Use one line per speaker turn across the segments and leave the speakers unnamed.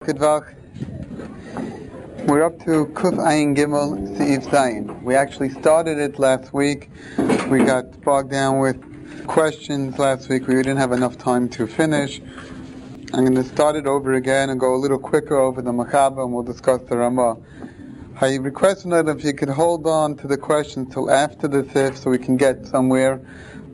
Kedvach. We're up to Kuf Ayin Gimel Seif Zayin. We actually started it last week. We got bogged down with questions last week. We didn't have enough time to finish. I'm going to start it over again and go a little quicker over the Machaba, and we'll discuss the Ramah. I requested that if you could hold on to the questions till after the Sif so we can get somewhere.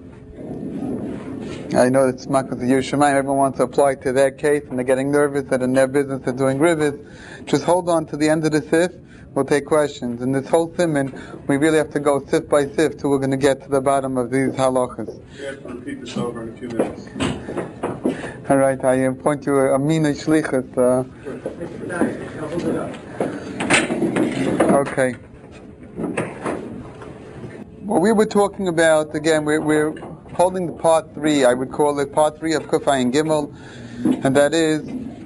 I know it's Makkah Yerushalayim, everyone wants to apply to their case and they're getting nervous that in their business they're doing rivets. Just hold on to the end of the Sif, we'll take questions. In this whole Siman, we really have to go Sif by Sif till we're going to get to the bottom of these halachas.
We have to repeat this over in a few minutes.
Alright, I point you a mina shlichus. Okay. What we were talking about, again, we're holding the part 3, I would call it part 3 of Kuf Ayin Gimel, and that is,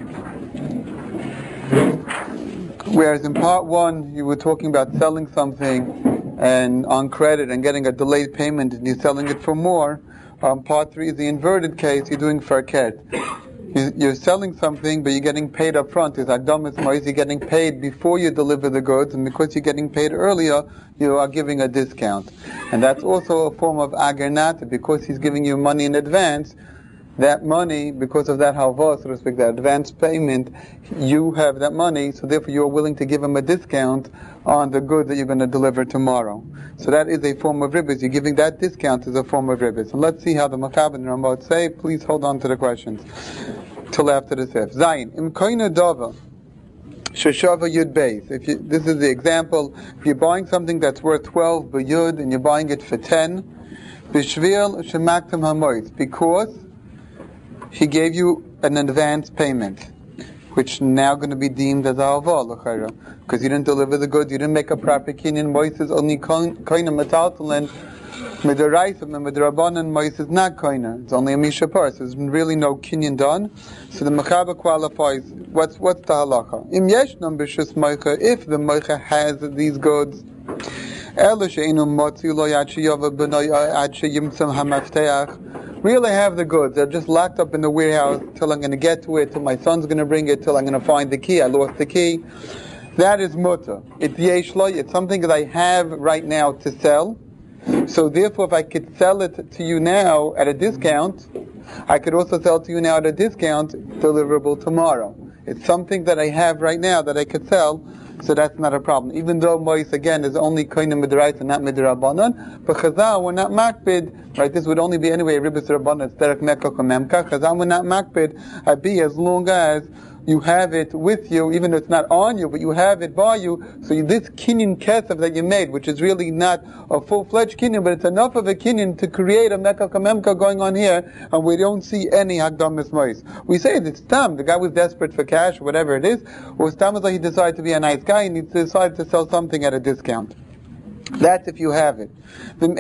whereas in part 1 you were talking about selling something and on credit and getting a delayed payment and you're selling it for more, part 3 is the inverted case, you're doing farket. You're selling something, but you're getting paid up front. It's Agdamas Mois, you're getting paid before you deliver the goods, and because you're getting paid earlier, you are giving a discount. And that's also a form of Agernata, because he's giving you money in advance. That money, because of that halva, so to speak, that advance payment, you have that money, so therefore you're willing to give him a discount on the goods that you're going to deliver tomorrow. So that is a form of ribbis. You're giving that discount as a form of ribbis. And let's see how the Machab and Ramot say. Please hold on to the questions till after the Sif. Zayin, im koina dava, sheshava yud beis. This is the example. If you're buying something that's worth 12 b'yud and you're buying it for 10, b'shvil shemaktam hamois, because he gave you an advance payment, which now going to be deemed as alva, because you didn't deliver the goods, you didn't make a proper kinyan. Mois is only koina metaltalin. Midaraisa, Midarabanan, Mois is not koina. It's only a mishapar. So there's really no kinyan done. So the Machaba qualifies. What's the halacha? Im yeshnam b'shus moicha, if the moicha has these goods, really have the goods. They're just locked up in the warehouse till I'm going to get to it, till my son's going to bring it, till I'm going to find the key. I lost the key. That is mutter. It's yeshloi. It's something that I have right now to sell. So therefore, if I could sell it to you now at a discount, I could also sell to you now at a discount, deliverable tomorrow. It's something that I have right now that I could sell, so that's not a problem. Even though Mois, again, is only koina midaraisa and not midarabanan, but Chazal, we're not makbid, right? This would only be anyway ribis rabbanan, it's derek mekok memka. Chazal, we're not makbid, as long as you have it with you, even though it's not on you, but you have it by you. So this kinyan kesef that you made, which is really not a full-fledged kinyan, but it's enough of a kinyan to create a mekka kamemka going on here, and we don't see any hagdamis mois. We say it's tam. The guy was desperate for cash, or whatever it is, or tam is like he decided to be a nice guy and he decided to sell something at a discount. That's if you have it. But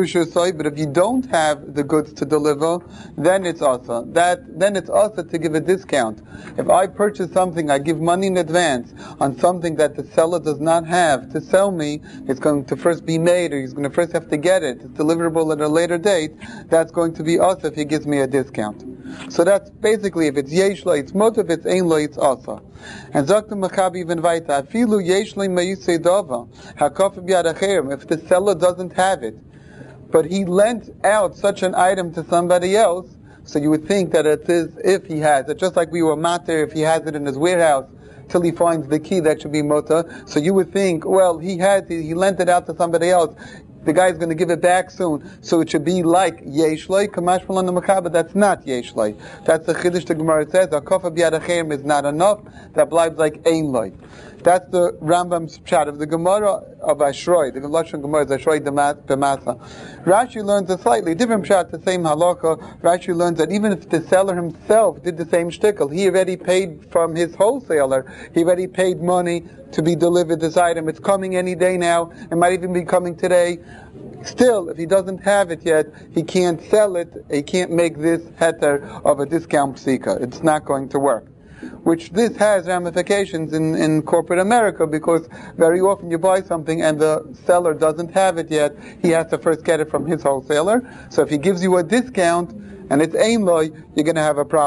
if you don't have the goods to deliver, then it's also then it's also to give a discount. If I purchase something, I give money in advance on something that the seller does not have to sell me. It's going to first be made, or he's going to first have to get it. It's deliverable at a later date. That's going to be also if he gives me a discount. So that's basically, if it's yesh lo, it's mot, if it's ein lo, it's also. And Zakta Machabi even vaita, afilu yesh lo meyusei dava, hakaf b'yad acherim, if the seller doesn't have it, but he lent out such an item to somebody else, so you would think that it is if he has it, just like we were matter if he has it in his warehouse till he finds the key, that should be mota. So you would think, well, he lent it out to somebody else, the guy's going to give it back soon, so it should be like yeshloi, kamash malan machaba. That's not yeshloi. That's the chiddush the Gemara says. Akofa b'yad acherim is not enough. That blives like ein loi. That's the Rambam's pshat of the Gemara of Ashroi. The Lashon Gemara is Ashroi b'masa. Rashi learns a slightly different pshat, the same halacha. Rashi learns that even if the seller himself did the same shtickle, he already paid from his wholesaler. He already paid money to be delivered this item. It's coming any day now. It might even be coming today. Still, if he doesn't have it yet, he can't sell it. He can't make this heter of a discount psika. It's not going to work. Which this has ramifications in corporate America, because very often you buy something and the seller doesn't have it yet. He has to first get it from his wholesaler. So if he gives you a discount and it's ein loy, you're going to have a problem.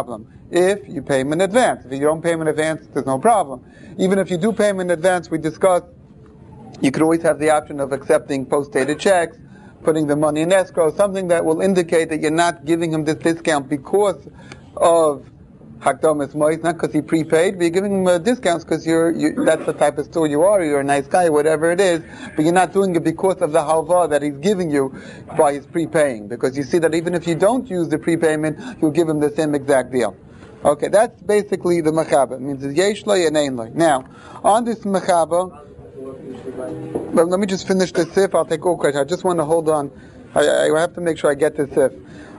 if you pay him in advance. If you don't pay him in advance, there's no problem. Even if you do pay him in advance, we discussed, you could always have the option of accepting post-dated checks, putting the money in escrow, something that will indicate that you're not giving him this discount because of Hakdamas Mois, not because he prepaid, but you're giving him discounts because that's the type of store you are, you're a nice guy, whatever it is, but you're not doing it because of the halva that he's giving you by his prepaying, because you see that even if you don't use the prepayment, you'll give him the same exact deal. Okay, that's basically the mechaba. It means it's yeshloi and einloi. Now, on this mechaba, well, let me just finish the sif, I'll take all questions. I just want to hold on. I have to make sure I get the sif.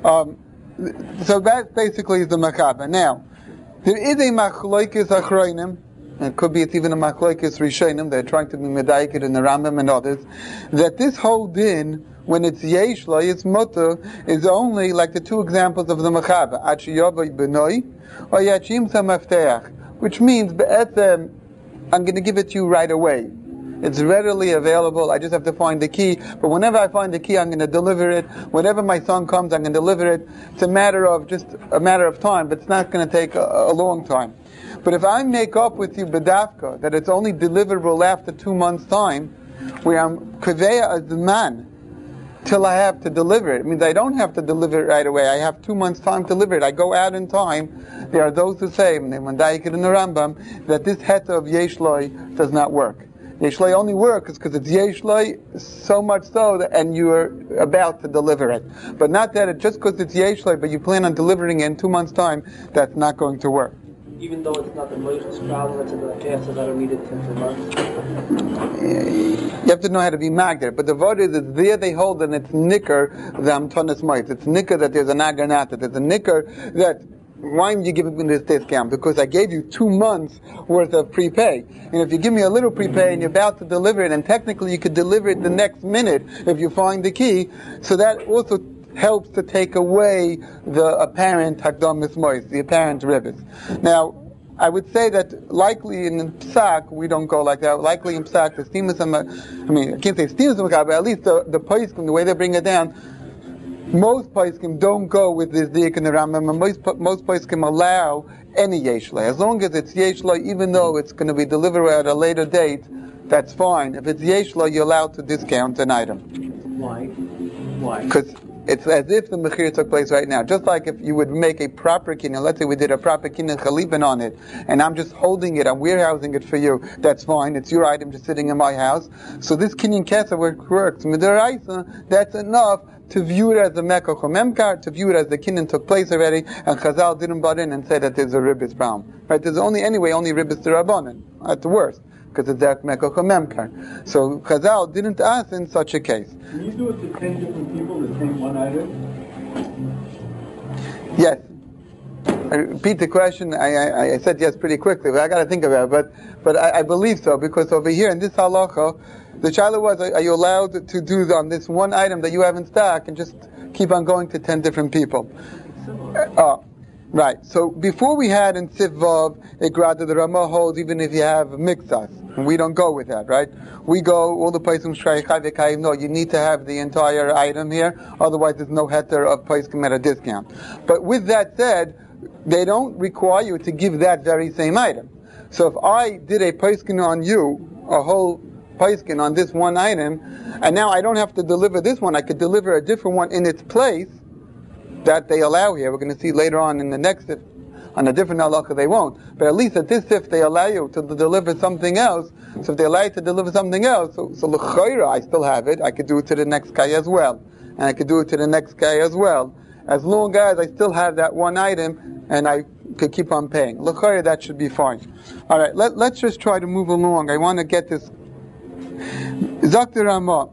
So that basically is the mechaba. Now, there is a machloikis achroinim, and it could be it's even a machloikis rishonim, they're trying to be medayikid in the Rambam and others, that this whole din, when it's yeshloi, it's mutter, is only like the two examples of the mechaba, achiyavai benoi, or yachim samafteach, which means, be'etzem, I'm going to give it to you right away. It's readily available. I just have to find the key. But whenever I find the key, I'm going to deliver it. Whenever my son comes, I'm going to deliver it. It's a matter of time, but it's not going to take a long time. But if I make up with you bedavka that it's only deliverable after 2 months' time, where I'm kaveya as the man till I have to deliver it. It means I don't have to deliver it right away. I have 2 months' time to deliver it. I go out in time. There are those who say, when Daikid in the Rambam, that this heta of yeshloi does not work. Yeshloi only works because it's yeshloi so much so that, and you are about to deliver it. But not that it just because it's yeshloi, but you plan on delivering it in 2 months' time, that's not going to work.
Even though it's not the Moshe's problem, it's in the case that I read it in 2 months.
You have to know how to be magnet. But the word is, it's there they hold, and it's nicker the amtonis moit. It's nicker that there's an aganata. There's a nicker that, why did you give me this discount? Because I gave you 2 months worth of prepay. And if you give me a little prepay and you're about to deliver it, and technically you could deliver it the next minute if you find the key, so that also helps to take away the apparent hakdamis mois, the apparent ribbis. Now, I would say that likely in Psak, we don't go like that. Likely in Psak, the steamers, I can't say steamers, but at least the poskim, the way they bring it down, most poskim don't go with this dik in the Rambam, and most poskim allow any yeshloi. As long as it's yeshloi, even though it's going to be delivered at a later date, that's fine. If it's yeshloi, you're allowed to discount an item.
Why?
Because it's as if the mechir took place right now. Just like if you would make a proper kinyan, let's say we did a proper kinyan chalipin on it, and I'm just holding it, I'm warehousing it for you, that's fine, it's your item just sitting in my house. So this kinyan kesa works. Midaraisa, that's enough to view it as a mekach or memkar, to view it as the kinyan took place already, and Chazal didn't butt in and say that there's a ribbis problem. Right? There's only ribbis d'Rabbanan, at the worst, because it's that mekach or memkar. So Chazal didn't ask in such a case.
Can you do it to 10 different people, the same one item?
Yes. I repeat the question. I said yes pretty quickly, but I got to think about it. But I believe so, because over here in this halacha, the shaila was, are you allowed to do on this one item that you have in stock and just keep on going to 10 different people? Right. So before we had in Sivvav, Igrad, the Ramah holds even if you have mixas. And we don't go with that, right? We go, all the places, no, you need to have the entire item here, otherwise there's no heter of poskim at a discount. But with that said, they don't require you to give that very same item. So if I did a poskim on you, a whole poskim on this one item, and now I don't have to deliver this one, I could deliver a different one in its place, that they allow here. We're going to see later on in the next sif, on a different halacha they won't. But at least at this sif they allow you to deliver something else. So if they allow you to deliver something else, so l'chayra, I still have it. I could do it to the next guy as well. And I could do it to the next guy as well. As long as I still have that one item and I could keep on paying. L'chayra, that should be fine. Alright, let's just try to move along. I want to get this. Zaktir Ramah.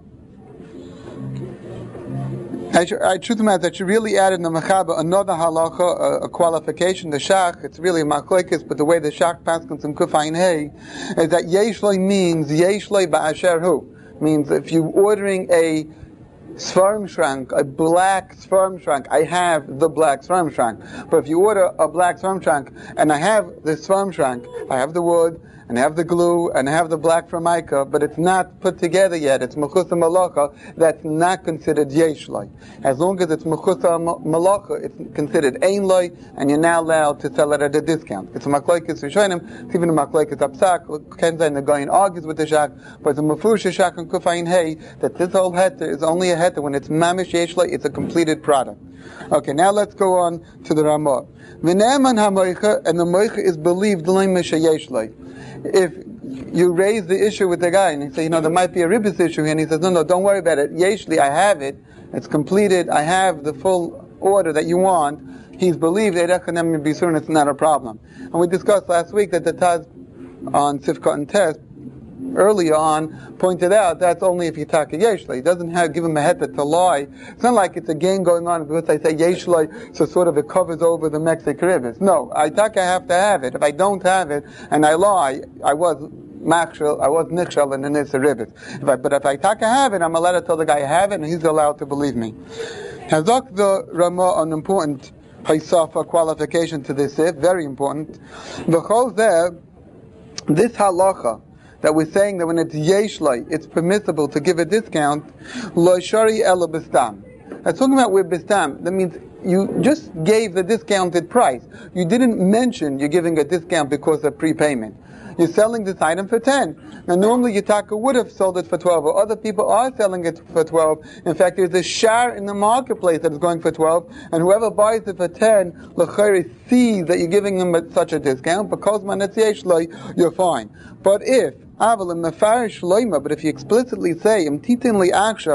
I truth matter that you really added in the Mechaba another halacha, a qualification, the Shach. It's really a machlokes, but the way the Shach paskins in Kufayin Hey is that Yeshloi means Yeshloi ba'asher hu. Means if you're ordering a Svarim Shrank, a black Svarim Shrank. I have the black Svarim Shrank. But if you order a black Svarim Shrank, and I have the Svarim Shrank, I have the wood, and I have the glue, and I have the black Formica, but it's not put together yet, it's Mechusa Malacha, that's not considered Yesh Loi. As long as it's Mechusa Malacha, it's considered Ein Loi, and you're now allowed to sell it at a discount. It's a Machlaikis Rishonim, it's even a Machlaikis Apsak, Kenzain the Goyin argues with the Shak, but it's a Mefurish Shak and Kufayin Hey, that this whole heter is only a heter when it's Mamish Yesh Loi, it's a completed product. Okay, now let's go on to the Ramah. V'ne'eman ha-moicha, and the moicha is believed l'im yesh loi. If you raise the issue with the guy and you say, there might be a ribbis issue here, and he says, no, don't worry about it. Yeshli, I have it. It's completed. I have the full order that you want. He's believed Erechanem Bisurin, it's not a problem. And we discussed last week that the Taz on Sifkat and Test earlier on pointed out that's only if you talk a Yeshli. It doesn't give him a heter to lie. It's not like it's a game going on because I say Yeshli, so sort of it covers over the Mexican rivers. No, I have to have it. If I don't have it and I lie, I was nichshel and then it's a ribbit. But if I have it, I'm allowed to tell the guy I have it and he's allowed to believe me. Hazak the Ramah, an important Haisafa qualification to this, very important. V'chol there, this halacha, that we're saying that when it's yeshlai, it's permissible to give a discount, lo shari ela bistam. That's talking about with bistam. That means you just gave the discounted price. You didn't mention you're giving a discount because of prepayment. You're selling this item for 10. Now normally Yitaka would have sold it for 12, or other people are selling it for 12. In fact, there's a share in the marketplace that is going for 12, and whoever buys it for 10, l'chayri sees that you're giving them such a discount, because man it's yeshlai, you're fine. But if but if you explicitly say, that's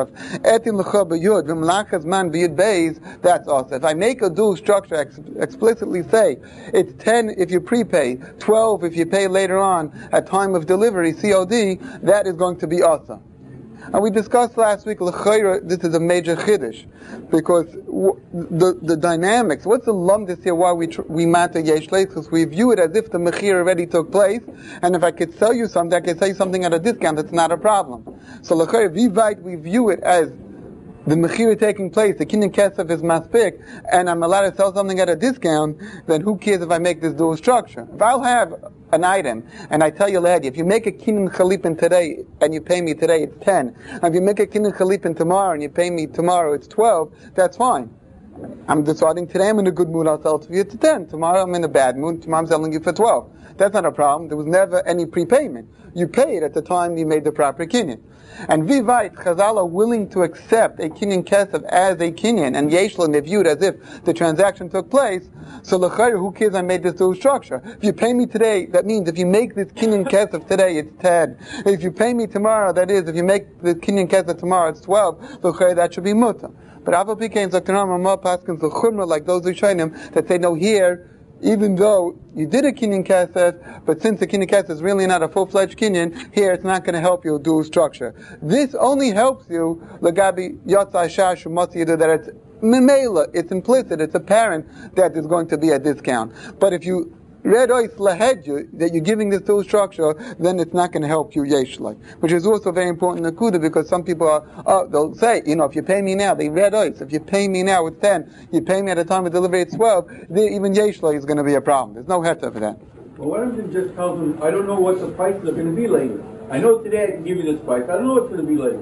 awesome. If I make a dual structure, explicitly say, it's 10 if you prepay, 12 if you pay later on at time of delivery, COD, that is going to be awesome. And we discussed last week, this is a major chiddush, because the dynamics, what's the lumdus here, why we matter yeshlei, because we view it as if the mechir already took place, and if I could sell you something, I could sell you something at a discount, it's not a problem. So we view it as the mechir taking place, the kinyan kesef is maspik, and I'm allowed to sell something at a discount, then who cares if I make this dual structure? If I'll have an item, and I tell you, lad, if you make a kinyan chalipin today, and you pay me today, it's 10. And if you make a kinyan chalipin tomorrow, and you pay me tomorrow, it's 12, that's fine. I'm deciding today I'm in a good mood, I'll sell it to you to 10. Tomorrow I'm in a bad mood, tomorrow I'm selling you for 12. That's not a problem. There was never any prepayment. You paid at the time you made the proper kinyan. And vivait, Chazal are willing to accept a kinyan kesef as a kinyan, and yeshlin, they viewed as if the transaction took place. So l'chayr, who cares I made this dual structure? If you pay me today, that means if you make this kinyan kesef today, it's 10. If you pay me tomorrow, that is, if you make the kinyan kesef tomorrow, it's 12. L'chayr, that should be muta. But Aval Pikein, Dr. Ramah Paskins, the chumrah, like those who show him, that say no here, even though you did a kinyan kesef, but since the kinyan kesef is really not a full-fledged kinyan, here it's not going to help you dual structure. This only helps you, Lagabi Yotzai Shash Shumotzi, that it's memela, it's implicit, it's apparent that there's going to be a discount. But if you red ois lahedju, that you're giving this dual structure, then it's not going to help you yeshlai. Which is also very important in Nakuda, because some people they'll say, if you pay me now, they red ois. If you pay me now with 10, you pay me at the time of delivery at 12, even yeshlai is going to be a problem. There's no heter for that.
Well, why don't you just tell them, I don't know what the prices are going to be later. I know today I can give you this price. I don't know what's going to be later.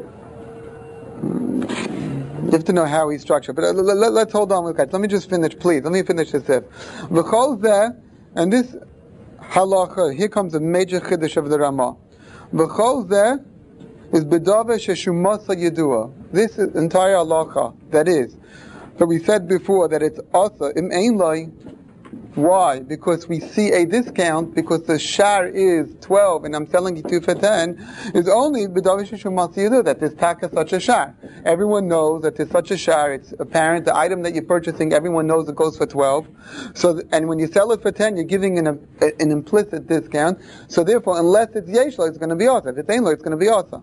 You have to know how he's structured. But let's hold on with that. Let me just finish, please. Let me finish this if. V'chol zeh, and this halacha, here comes a major chiddush of the Ramah. V'chol zeh is bedava sheshumasa yedua. This entire halacha, that is, that we said before that it's asa im ein lai. Why? Because we see a discount, because the shar is 12 and I'm selling it to you for 10, is only that there's taka such a shar. Everyone knows that there's such a shar, it's apparent, the item that you're purchasing, everyone knows it goes for 12. So, and when you sell it for 10, you're giving an implicit discount. So therefore, unless it's yeshla, it's going to be awesome. If it's ain't it's going to be awesome.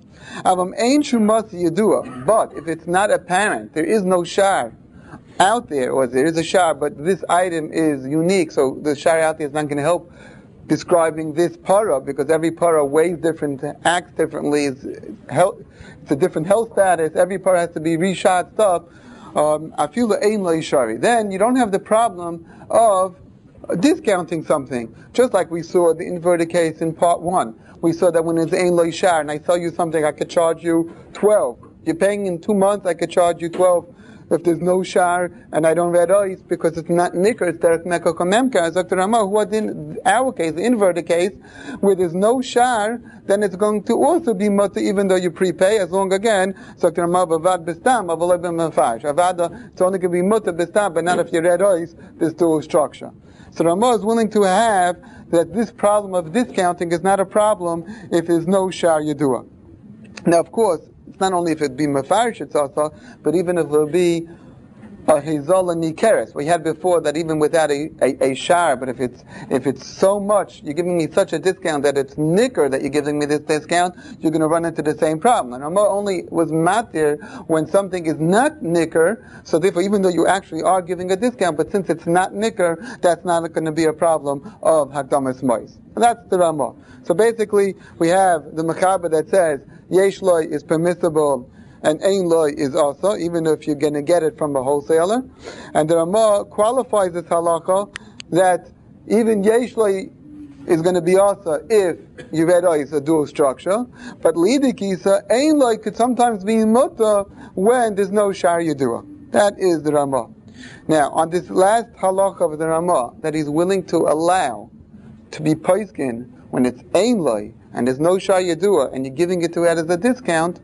But if it's not apparent, there is no shar out there, or there is a shar, but this item is unique, so the shar out there is not going to help describing this para, because every para weighs different, acts differently, it's a different health status, every para has to be reshotzed up, afilu ein lo yishari. Then you don't have the problem of discounting something. Just like we saw the inverted case in part 1. We saw that when it's ein lo yishar and I sell you something, I could charge you 12. You're paying in 2 months, I could charge you 12. If there's no shar and I don't read ois because it's not nicker, it's derek mekok memka. As Dr. Ramah, who was in our case, the inverted case, where there's no shar, then it's going to also be mutter even though you prepay, as long again, Dr. Ramah, bavad bistam, avoleb mefash. Avada, it's only going to be mutter bistam, but not if you read ois, there's dual structure. So Ramah is willing to have that this problem of discounting is not a problem if there's no shar yedua. Now, of course, it's not only if it be mefarish it's also, but even if it will be a hizola nikeres. We had before that even without a shar, but if it's so much, you're giving me such a discount that it's nicker that you're giving me this discount, you're going to run into the same problem. And Ramah only was matir when something is not nicker, so therefore even though you actually are giving a discount, but since it's not nicker, that's not going to be a problem of hakdamas mois. That's the Ramah. So basically, we have the Mechaber that says yesh loy is permissible and ein loy is also, even if you're going to get it from a wholesaler. And the Ramah qualifies this halacha that even yesh loy is going to be also if Yiveda is a dual structure, but lidikisa ein loy could sometimes be mutter when there's no shar yedua. That is the Ramah. Now, on this last halacha of the Ramah, that he's willing to allow to be poiskin when it's ein loy and there's no shar yedua and you're giving it to it as a discount,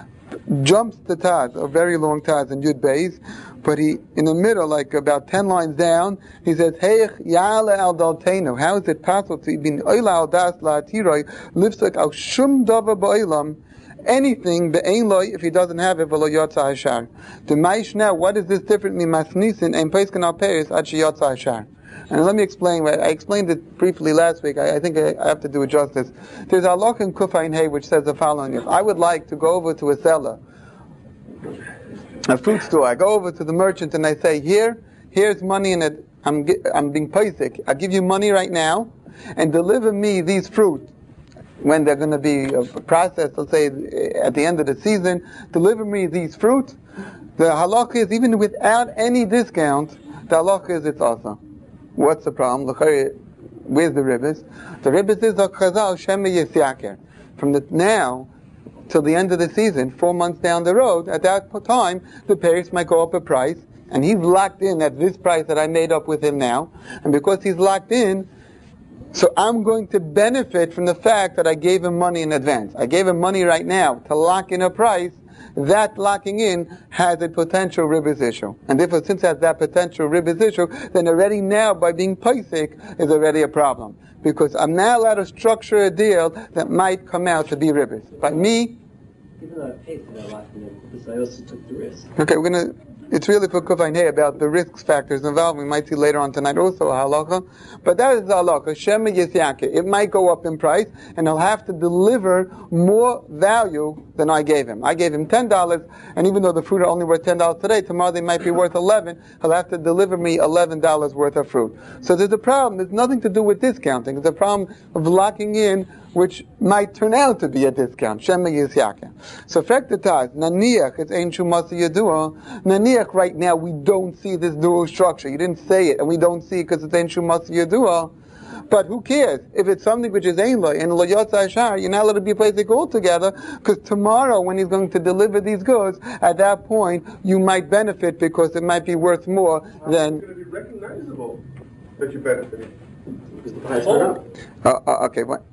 jumps the Taz, a very long Taz in Yud Beis, but he, in the middle, like about 10 lines down, he says, Heich ya'ale al dalteinu, how is it possible to be oila al das la'atiroi, lifsek al shum dava ba'olam, anything be'ein loy if he doesn't have it, v'lo yotza hashar. The maish now, what is this different mi masnisin, and peiskan al peris, ad she yotza hashar. And let me explain. I explained it briefly last week. I think I have to do it justice. There's a halakha in Kufayin Hay which says the following: if I would like to go over to a seller, a fruit store, I go over to the merchant and I say, here's money in it. I'm being paisik. I give you money right now, and deliver me these fruit when they're going to be processed. Let's say at the end of the season, deliver me these fruit. The halakha is even without any discount. The halakha is it's awesome. What's the problem? Where's the ribbis? The ribbis is a chazal shema yisyaker. From the now till the end of the season, 4 months down the road, at that time, the Paris might go up a price, and he's locked in at this price that I made up with him now. And because he's locked in, so I'm going to benefit from the fact that I gave him money in advance. I gave him money right now to lock in a price. That locking in has a potential ribbis issue. And therefore, since it has that potential ribbis issue, then already now, by being paisik, is already a problem. Because I'm now allowed to structure a deal that might come out to be ribbis. By me...
Even though I paid for that locking in, because I also took the risk.
Okay, it's really for Kufayin Hay about the risk factors involved. We might see later on tonight also a halacha. But that is the halacha. Shema yisyake. It might go up in price, and he'll have to deliver more value than I gave him. I gave him $10, and even though the fruit are only worth $10 today, tomorrow they might be worth $11. He'll have to deliver me $11 worth of fruit. So there's a problem. There's nothing to do with discounting. It's a problem of locking in, which might turn out to be a discount. Shema yisyake. So fektataz, naniach, it's ein shumasa yadua. Naniach, right now we don't see this dual structure. You didn't say it, and we don't see it because it's ein shumasa yadua. But who cares? If it's something which is ein lo, and lo yotza hashar, you're not allowed to be basic altogether, because tomorrow when he's going to deliver these goods, at that point, you might benefit because it might be worth more than...
It's going to be recognizable that you benefited.
Because the price went up.
Okay, what?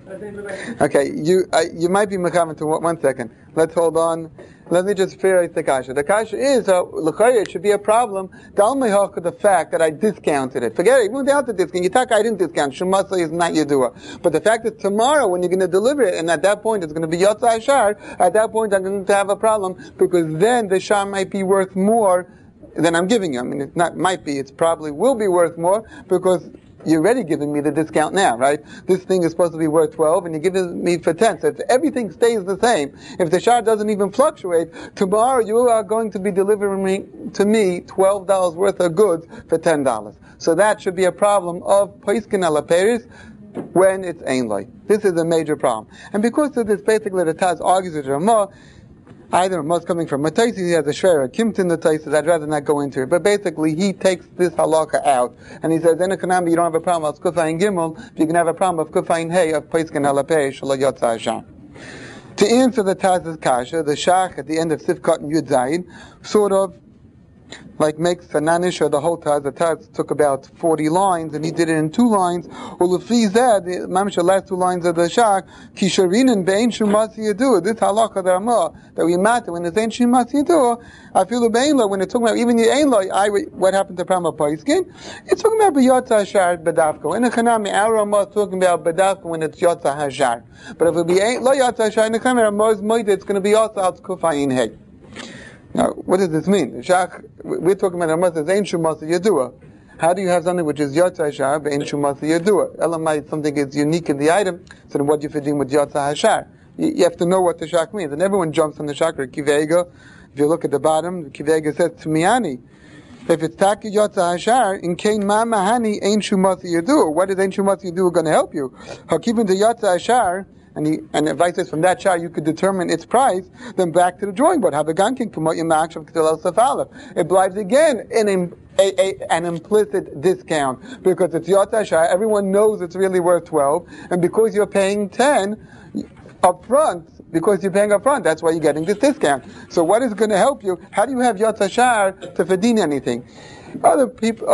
Okay, you might be mechavan to 1 second. Let's hold on. Let me just figure the kasha. The kasha is, it should be a problem. The fact that I discounted it. Forget it, even without the discount. I didn't discount. Shumasa is not Yedua. But the fact that tomorrow when you're going to deliver it, and at that point it's going to be Yotza Hashar, at that point I'm going to have a problem, because then the shar might be worth more than I'm giving you. I mean, it's probably will be worth more, because you're already giving me the discount now, right? This thing is supposed to be worth 12, and you're giving me for 10. So if everything stays the same, if the shar doesn't even fluctuate, tomorrow you are going to be delivering to me $12 worth of goods for $10. So that should be a problem of Paiskin ala Peris, when it's ein loy. This is a major problem. And because of this, basically the Taz argues with Ramah. Either Ramah's coming from Mataisis, he has a shver, Kimtin the Taisis, I'd rather not go into it. But basically, he takes this halakha out, and he says, in a Kanami, you don't have a problem of Kufayin Gimel, you can have a problem of Kufayin Hey, of Paiskin Halapeh, Shalom Yotza Hashem. To answer the Taz's kasha, the Shach at the end of Sifkat and Yud Zayin, sort of like makes a nanisha the whole Taz. The Taz took about 40 lines, and he did it in 2 lines. Well, if he's that, the mamish last 2 lines of the Shach, Kisharinin be'ein shumasi yadu. This halakha that we matter when it's ein shumasi yadu. I feel the be'ein lo when it's talking about even the ein lo. What happened to Prama Paiskin? It's talking about b'yotza hashar bedavko. In the Chanami, our Ramah is talking about bedavko when it's yotza hashar. But if it be lo yotza hashar, in the Chanami, Ramah is moed, it's going to be yotza al kufayin hey. Now, what does this mean? We're talking about Ramah says, Ein Shumasa Yadua. How do you have something which is Yotza Hashar, but Ein Shumasa Yadua? Elamai, something is unique in the item, so then what do you fit in with Yotza Hashar? You have to know what the Shach means. And everyone jumps on the Shach, or Kivega. If you look at the bottom, Kivega says, Tmiani. If it's Taki Yotza Hashar, in Kain Ma Mahani, Ein Shumasa Yadua. What is Ein Shumasa Yadua going to help you? Hakivin the Yotza Hashar, and if I says from that chart you could determine its price, then back to the drawing board. Have a ganking promote your match of Ketil Safalef. It blives again an implicit discount because it's Yotza Hashar. Everyone knows it's really worth 12, and because you're paying 10 up front, that's why you're getting this discount. So what is going to help you? How do you have Yotza Hashar to fedin anything? Other people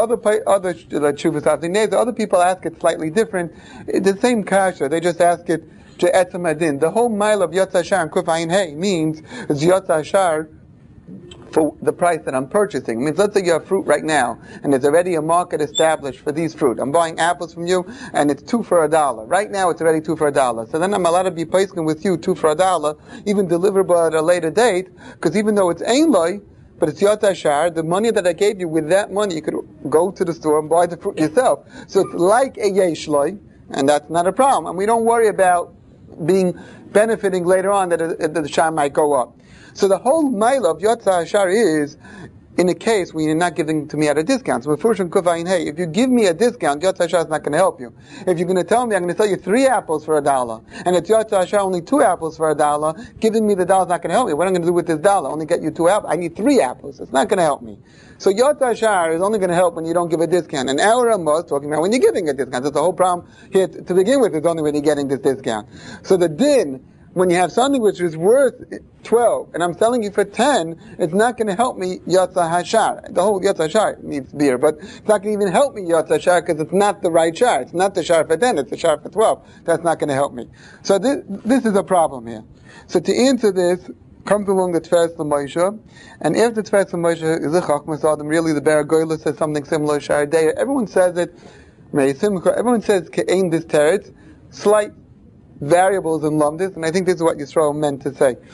ask it slightly different. The same kasha, they just ask it. The whole mile of Yotza Hashar and Kufayin Hey means is Yotza Hashar for the price that I'm purchasing. It means let's say you have fruit right now, and there's already a market established for these fruit. I'm buying apples from you, and it's 2 for $1. Right now it's already 2 for $1. So then I'm allowed to be posting with you 2 for $1, even deliverable at a later date, because even though it's ein loy, but it's Yotza Hashar, the money that I gave you, with that money you could go to the store and buy the fruit yourself. So it's like a yesh loy, and that's not a problem. And we don't worry about benefiting later on that the shar might go up. So the whole mile of Yotza Hashar is in a case when you're not giving to me at a discount. So if you give me a discount, Yotza Hashar is not going to help you. If you're going to tell me I'm going to sell you 3 apples for $1, and it's Yotza Hashar only 2 apples for $1, giving me the $1 is not going to help me. What am I going to do with this $1? Only get you 2 apples. I need 3 apples. It's not going to help me. So Yotza Hashar is only going to help when you don't give a discount. And our Ramah is talking about when you're giving a discount. That's the whole problem here to begin with, is only when you're getting this discount. So the din, when you have something which is worth 12, and I'm selling you for 10, it's not going to help me Yotza Hashar. The whole Yotza Hashar needs beer, but it's not going to even help me Yotza Hashar because it's not the right shar. It's not the shar for 10, it's the shar for 12. That's not going to help me. So this is a problem here. So to answer this, comes along the Tveres L'Moshe, and if the Tveres L'Moshe is a Chachmas Adam, really the Ber Goyla says something similar to Shar Deya. Everyone says it, everyone says Ke'ein this teretz, slight variables in Lumdis, and I think this is what Yisrael meant to say.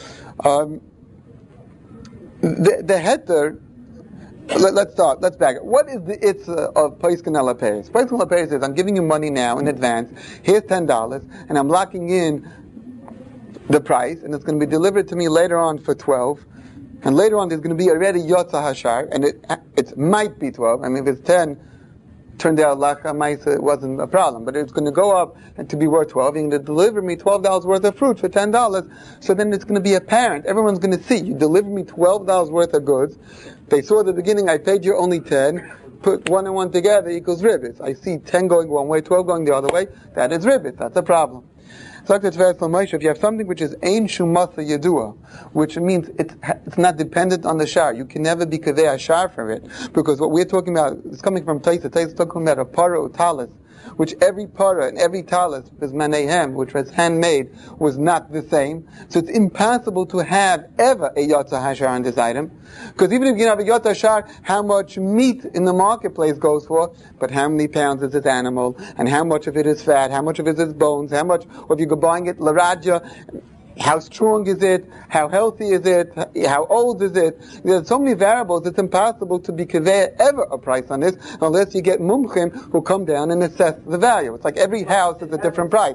The heter, let's back it. What is the itzah of Paiskin Alaperis? Paiskin Alaperis says, I'm giving you money now in advance, here's $10, and I'm locking in the price, and it's going to be delivered to me later on for 12, and later on there's going to be already Yotza Hashar, and it might be 12. I mean, if it's 10, turned out Lacha Maisa, it wasn't a problem, but it's going to go up and to be worth 12. You're going to deliver me $12 worth of fruit for $10, so then it's going to be apparent. Everyone's going to see, you delivered me $12 worth of goods. They saw at the beginning, I paid you only 10, put 1 and 1 together equals ribbit. I see 10 going one way, 12 going the other way, that is ribbit, that's a problem. If you have something which is Ein Shumasa Yadua, which means it's not dependent on the shar, you can never be kaveh shar for it, because what we're talking about is coming from Taisa. Taisa is talking about a para or talis, which every para and every talis was manehem, which was handmade, was not the same. So it's impossible to have ever a Yotza Hashar on this item, because even if you have a Yotza Hashar, how much meat in the marketplace goes for, but how many pounds is this animal, and how much of it is fat, how much of it is bones, how much, or if you go buying it laraja, how strong is it? How healthy is it? How old is it? There's so many variables, it's impossible to be kaveh ever a price on this, unless you get mumchim who come down and assess the value. It's like every house is a different price.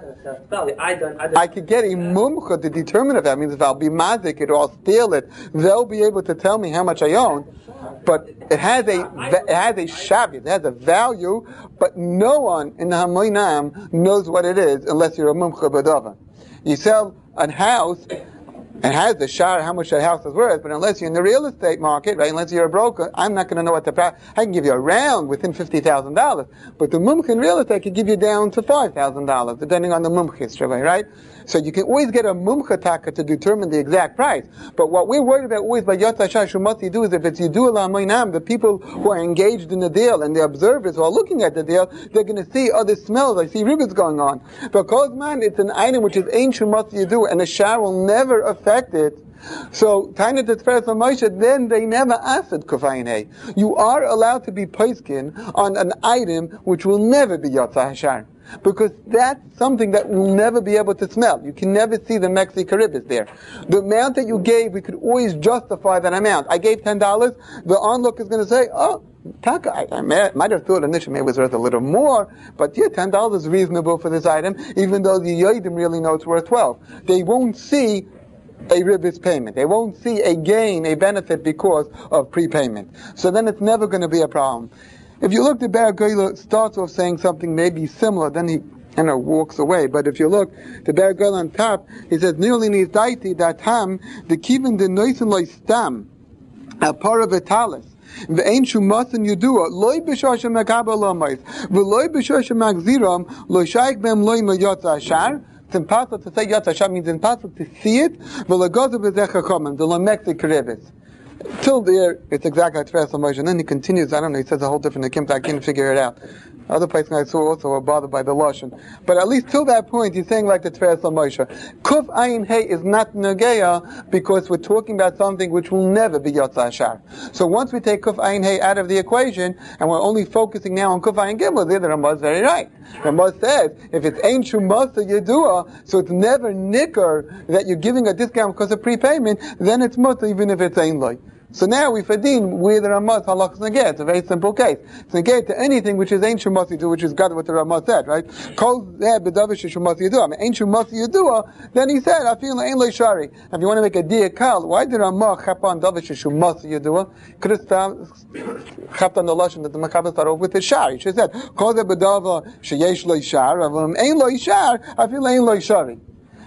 I could get a mumcha to determine if that means if I'll be mazik it or I'll steal it, they'll be able to tell me how much I own. but it has a shavit, it has a value, but no one in the Hamoinam knows what it is unless you're a mumcha b'davar. You sell a house, it has the shar how much that house is worth, but unless you're in the real estate market, right? Unless you're a broker, I'm not going to know what the price. I can give you a round within $50,000, but the mumcha in real estate can give you down to $5,000, depending on the mumcha, right? So you can always get a mumcha taka to determine the exact price. But what we're worried about always by Yotza Shar Shumat Yidu is if it's Yidu L'Hamoinam, the people who are engaged in the deal and the observers who are looking at the deal, they're going to see other smells. I see rivets going on. Because man, it's an item which is Ein Shumat Yidu, and a shar will never affect it. So, Tainat Tiferet Moshe, then they never asked Kufayin Hay. You are allowed to be poiskin on an item which will never be Yotza Hashar. Because that's something that will never be able to smell. You can never see the Mexi Caribbean there. The amount that you gave, we could always justify that amount. I gave $10, the onlook is going to say, oh, Taka, I might have thought initially it was worth a little more, but yeah, $10 is reasonable for this item, even though the Yodim really know it's worth 12. They won't see a ribbis payment. They won't see a gain, a benefit because of prepayment. So then it's never going to be a problem. If you look, the Ber Goyla starts off saying something maybe similar, then he walks away. But if you look, the Ber Goyla on top, he says, Nearly needs daiti that ham, the kivin the noisen loy stam, a par of italis. Ve'ein shumasin yudua, loy b'shosha mekabel lomayis, ve'loy b'shosha magziram, loy shaykh bem loy mayotza ashar. It's impossible to say Yotza Shar means impossible to see it, v'lagozu b'zecha chomen, the lomekti karibis. Till there, it's exactly like Tveras Moshe. And then he continues, I don't know, he says a whole different Akimta, I can't figure it out. Other places I saw also were bothered by the Lashon. But at least till that point, he's saying like the Tveras Moshe. Kuf Ayin Hey is not Negeya because we're talking about something which will never be Yotza Hashar. So once we take Kuf Ayin Hey out of the equation, and we're only focusing now on Kuf Ayin Gimel, the Ramah is very right. Ramah says, if it's Ein Shumasa Yedua, so it's never Nicker that you're giving a discount because of prepayment, then it's Mutter even if it's Ein Loi. So now we fadin with the Ramaz halachas negeh. It's a very simple case. It's negeh to anything which is ain't shumas yidua, which is God what the Ramaz said, right? Kol zeh b'davish shumas yidua. I mean, ain't shumas yidua. Then he said, I feel ain't leishari. If you want to make a diakal, why did Ramaz chap on davish shumas yidua? Could have chapped on the lashon that the Machaber started off with the shari. She said, Kol zeh b'dava sheyesh leishar. Ain't leishar. I feel ain't leishari.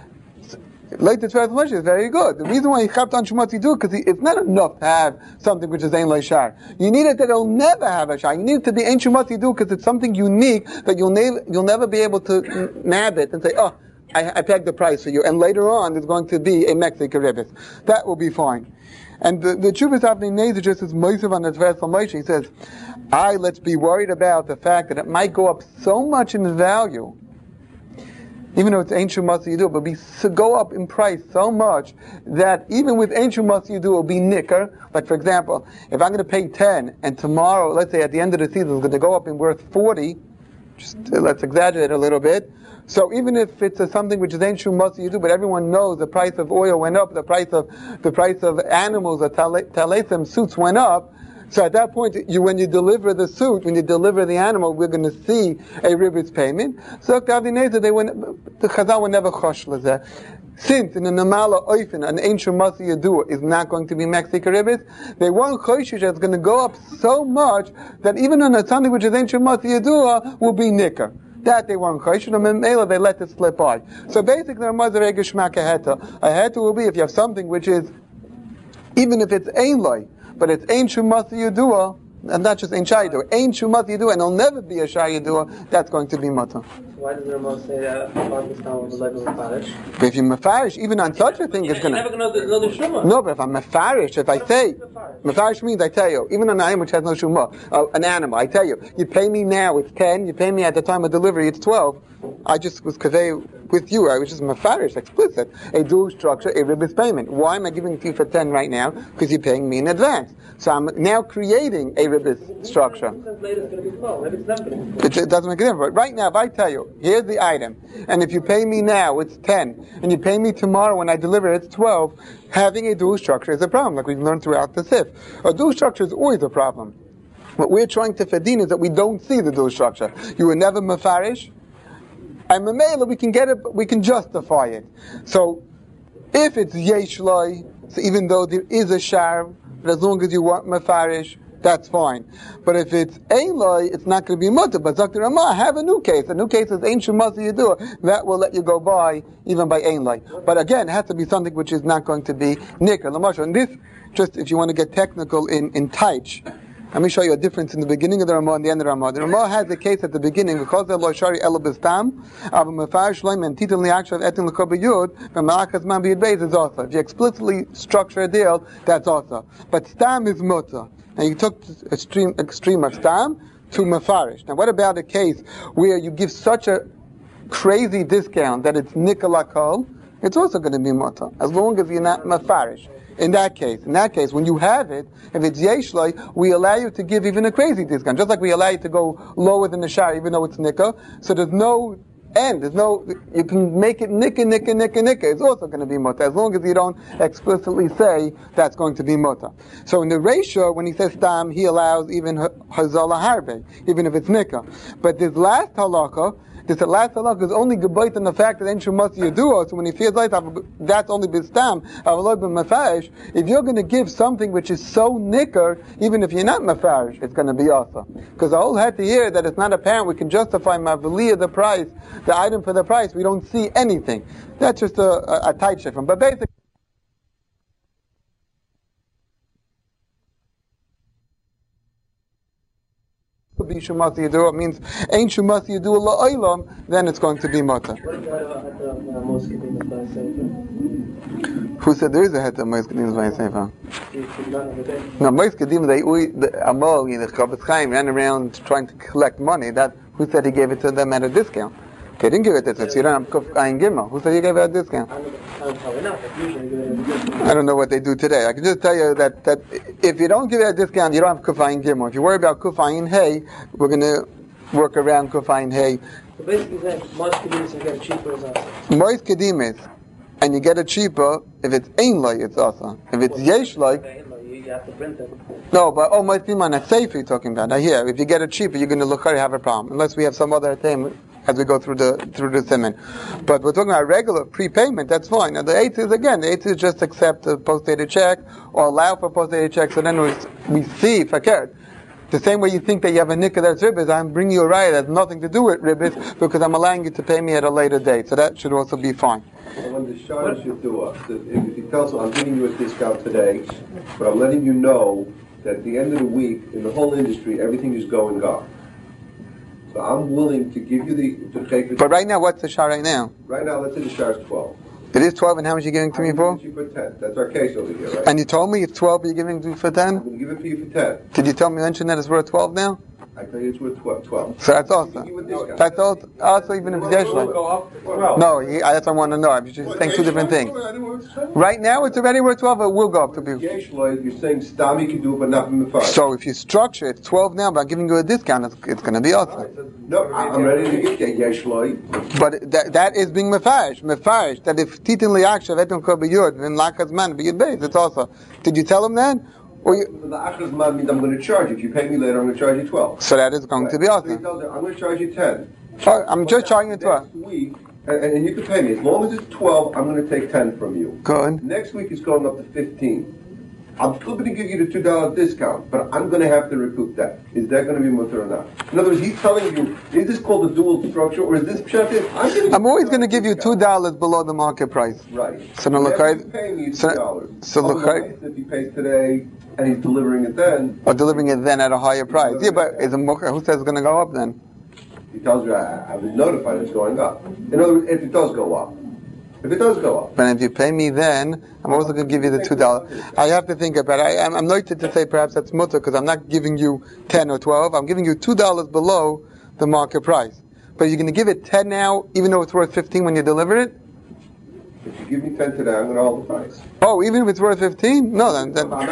Like the Tveras Moshe is very good. The reason why he chapped on Shumat Yidu because it's not enough to have something which is Ein Lo Shar. You need it that it'll never have a Shar. You need it to be Ein Shumat Yidu because it's something unique that you'll never be able to nab it and say, oh, I pegged the price for you. And later on, there's going to be a Mexican ribbis. That will be fine. And the Chuvas Avnei Nezer just as Moisav on the Tveras Moshe, he says, let's be worried about the fact that it might go up so much in value, even though it's Ein Shumas Yidu, but go up in price so much that even with Ein Shumas Yidu, it'll be nicker. Like for example, if I'm going to pay 10, and tomorrow, let's say at the end of the season, it's going to go up in worth 40, just let's exaggerate a little bit. So even if it's something which is Ein Shumas Yidu, but everyone knows the price of oil went up, the price of animals, the talesem suits went up. So at that point, when you deliver the suit, when you deliver the animal, we're going to see a ribbis payment. So the Chazal will never chosh l'zeh. Since in the Namala Oifen, an ancient Masi Yadua is not going to be Mexican ribbis, they weren't choshish that it's going to go up so much that even on a something which is ancient Masi Yadua will be nicker. That they weren't choshish, and Mela they let it slip by. So basically, the Ramaz Regeshmak a heta. A heta will be if you have something which is, even if it's ein loy, but it's Ein Shumas Yedua, and not just Ein Shar Yedua. Ein Shumas Yedua, and it'll never be a Shar Yedua, that's going to be Mutter.
Why does the Ramah say that about this time of the level of Mefarish?
If you're Mefarish, even on such a thing, it's going to...
You're never going to know the Shumah.
No, but if I'm Mefarish, if I say... Mefarish means, I tell you, even an item which has no Shumah, an animal, I tell you, you pay me now, it's 10, you pay me at the time of delivery, it's 12. I just was kaveh with you. I was just mafarish, explicit. A dual structure, a ribbis payment. Why am I giving it to you for 10 right now? Because you're paying me in advance. So I'm now creating a ribbis structure. It doesn't make a difference. But right now, if I tell you, here's the item, and if you pay me now, it's 10, and you pay me tomorrow when I deliver it, it's 12, having a dual structure is a problem, like we've learned throughout the Sif. A dual structure is always a problem. What we're trying to fedin is that we don't see the dual structure. You were never mafarish, and Mamela, we can get it, we can justify it. So, if it's Yesh Loi, so even though there is a Shar, but as long as you weren't Mefarish, that's fine. But if it's Eloi, it's not going to be mutter. But Zakir Ramah, have a new case. A new case is Ein Shumasi Yedua. That will let you go by even by Eloi. But again, it has to be something which is not going to be Nikr. Lamashal. And this, just if you want to get technical in Taich, let me show you a difference in the beginning of the Ramah and the end of the Ramah. The Ramah has a case at the beginning because the Shari Elabistam, Abu Mafar Shloim and Titan Liakshav Etin L'Kobiyud, and Malakas Man Biyud Beis is also. If you explicitly structure a deal, that's also. But Stam is Mutter. And you took extreme of Stam to Mafarish. Now what about a case where you give such a crazy discount that it's Nikola Kol? It's also going to be Mutter, as long as you're not Mafarish. In that case, when you have it, if it's Yeshloi, we allow you to give even a crazy discount, just like we allow you to go lower than the Shar, even though it's Nikah. So there's no end, you can make it Nikah. It's also going to be Mutter, as long as you don't explicitly say that's going to be Mutter. So in the ratio, when he says Stam, he allows even Hazala Harbe, even if it's Nikah. But this last halakha is only gebayt in the fact that Ein Shumas Yedua, so when he feels like that's only Bistam, if you're going to give something which is so nicker, even if you're not Mafarish, it's going to be also. Because the whole had to hear that it's not apparent we can justify Mavaliya the price, the item for the price, we don't see anything. That's just a tight shifra. But basically, be Shumasi Yedua means Ain't Shumasi Yedua La'olam, then it's going to be Mutter. Who said there is a heter Mois Kedim Zvayin Sefer? No, Mois Kedim, the Amal, the Chavetz Chaim ran around trying to collect money. Who said he gave it to them at a discount? Okay, didn't give it a discount, so you don't have Kuf Ayin Gimel. Who said he gave it a discount? I don't know what they do today. I can just tell you that if you don't give it a discount, you don't have Kuf Ayin Gimel. If you worry about Kuf Ayin Hey, we're going to work around Kuf Ayin Hey.
So basically, Mois Kedim you get it cheaper is also.
Mois Kedim and you get it cheaper if it's Ein Loi, it's also. If it's Yesh Loi,
you have to print it.
no, but Mois Kedim on a safe you're talking about. Now here, if you get it cheaper, you're going to look like you have a problem, unless we have some other thing as we go through the siman. But we're talking about regular prepayment, that's fine. Now the eighth is just accept a post-dated check or allow for post-dated check, so then we see fakir. The same way you think that you have a nikah that's ribbis, I'm bringing you a raya that has nothing to do with ribbis because I'm allowing you to pay me at a later date. So that should also be fine.
So when the shara should do us, if he tells us, I'm giving you a discount today, but I'm letting you know that at the end of the week, in the whole industry, everything is going up. So I'm willing to give you to take it.
But right now, what's the shar right now?
Right now, let's say the shar is 12.
It is 12, and how much are you giving to me for?
I'm giving it to you for 10. That's our case over here, right?
And you told me it's 12, but you're giving to me for 10?
I'm going to give it to you for 10.
Did you mention that it's worth 12 now?
I tell you it's worth 12.
So that's also. That's also even if it's Yeshloi. No, that's what I want to know. I'm just saying two different things. Right now it's already worth 12, it will go up to be.
Yeshloi, you're saying Stam you can do it, but not from the 5.
So if you structure it, 12 now, but I'm giving you a discount, it's going to be also.
No, I'm ready to give you Yeshloi.
But that is being mefarish, that if Titin Liakshav Etim Kol B'Yud, then Lakas Man B'Yud Beis, it's also. Did you tell him then?
The Achaz Man means I'm going to charge you. If you pay me later, I'm going to charge you 12.
So that is going to be
So
awesome.
he tells her, I'm going to charge you 10.
I'm just charging you 12.
Next week, and you can pay me. As long as it's 12, I'm going to take 10 from you.
Good.
Next week it's going up to 15. I'm still going to give you the $2 discount, but I'm going to have to recoup that. Is that going to be mutter or not? In other words, he's telling you, is this called a dual structure, or is this pshat?
I'm always going to give you $2 below the market price.
Right.
So now look,
right. Pay me $2.
So look,
if he pays today and he's delivering it then,
or delivering it then at a higher price. Yeah, but is a who says it's going to go up then?
He tells you, I've been notified it's going up. In other words, if it does go up. If it does go up.
But if you pay me then, I'm also going to give you the $2. I have to think about it. I'm noted to say perhaps that's mutter because I'm not giving you 10 or 12. I'm giving you $2 below the market price. But you're going to give it 10 now, even though it's worth 15 when you deliver it?
If you give me 10 today, I'm going to hold the price.
Oh, even if it's worth 15? No, then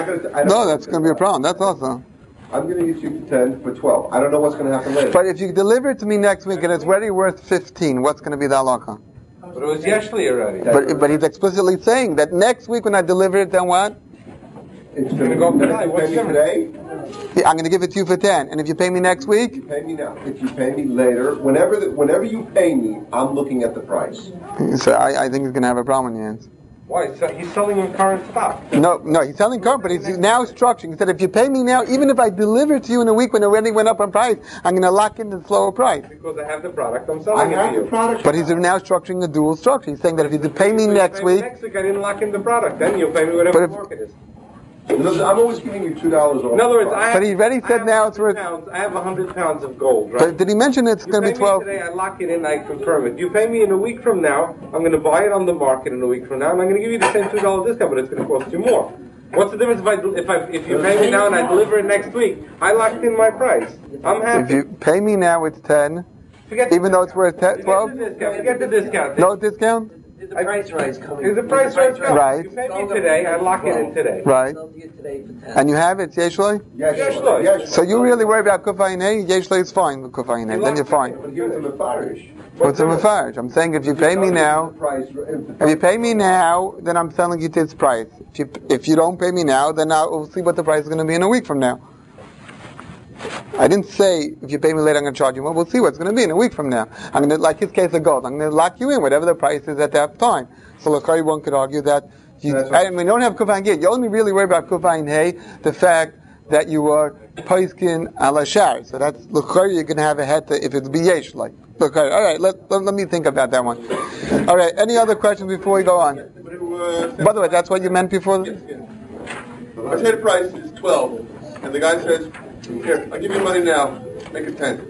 that's going to be a problem. That's also.
I'm going to get you 10 for 12. I don't know what's going to happen later.
But if you deliver it to me next week and it's already worth 15, what's going to be the halakha?
But it was Yeshli already.
But he's explicitly saying that next week when I deliver it, then what?
It's going to go for 9. What's today?
Yeah, I'm going to give it to you for 10. And if you pay me next week?
You pay me now. If you pay me later, whenever you pay me, I'm looking at the price.
So I think he's going to have a problem in the end.
Why? So he's selling him current stock.
No, he's selling current, but he's now structuring. He said, if you pay me now, even if I deliver to you in a week when it already went up in price, I'm going to lock in the slower price.
Because I have the product, I'm selling it to you.
But he's now structuring a dual structure. He's saying that if you pay me next week...
Next week I didn't lock in the product. Then you'll pay me whatever the market is.
In other words, I'm always giving you $2 off.
In other words,
But he already said now it's worth...
I have 100 pounds of gold, right?
But did he mention it's going to be 12?
You pay me today, I lock it in, I confirm it. You pay me in a week from now, I'm going to buy it on the market in a week from now, and I'm going to give you the same $2 discount, but it's going to cost you more. What's the difference if you pay me now and I deliver it next week? I locked in my price. I'm happy.
If you pay me now, it's 10. Even though it's worth 12?
Forget the discount.
No discount?
Is the price rise coming?
Is the price rise coming?
Right.
You pay me today, I lock it in today.
Right.
Sell to you today for 10.
And you have it, Yeshloi?
Yes.
So you really worry about Kufayin Hey? Yeshloi is fine with Kufayin Hey. Then you're fine.
But give it to the Farish.
What's a Mefarish? I'm saying if you pay me now, then I'm selling you this price. If you don't pay me now, then we'll see what the price is going to be in a week from now. I didn't say if you pay me later I'm going to charge you more. We'll see what it's going to be in a week from now. I'm going to, like his case of gold, I'm going to lock you in whatever the price is at that time. So L'chari one could argue that you don't have Kufayin Gid. You only really worry about Kufayin Hey, the fact that you are Paiskin ala Shar. So that's L'chari you're going to have a head if it's Yesh like. L'chari. All right, let me think about that one. All right, any other questions before we go on? By the way, that's what you meant before?
I say the price is 12, and the guy says, here, I'll give you money now, make it 10.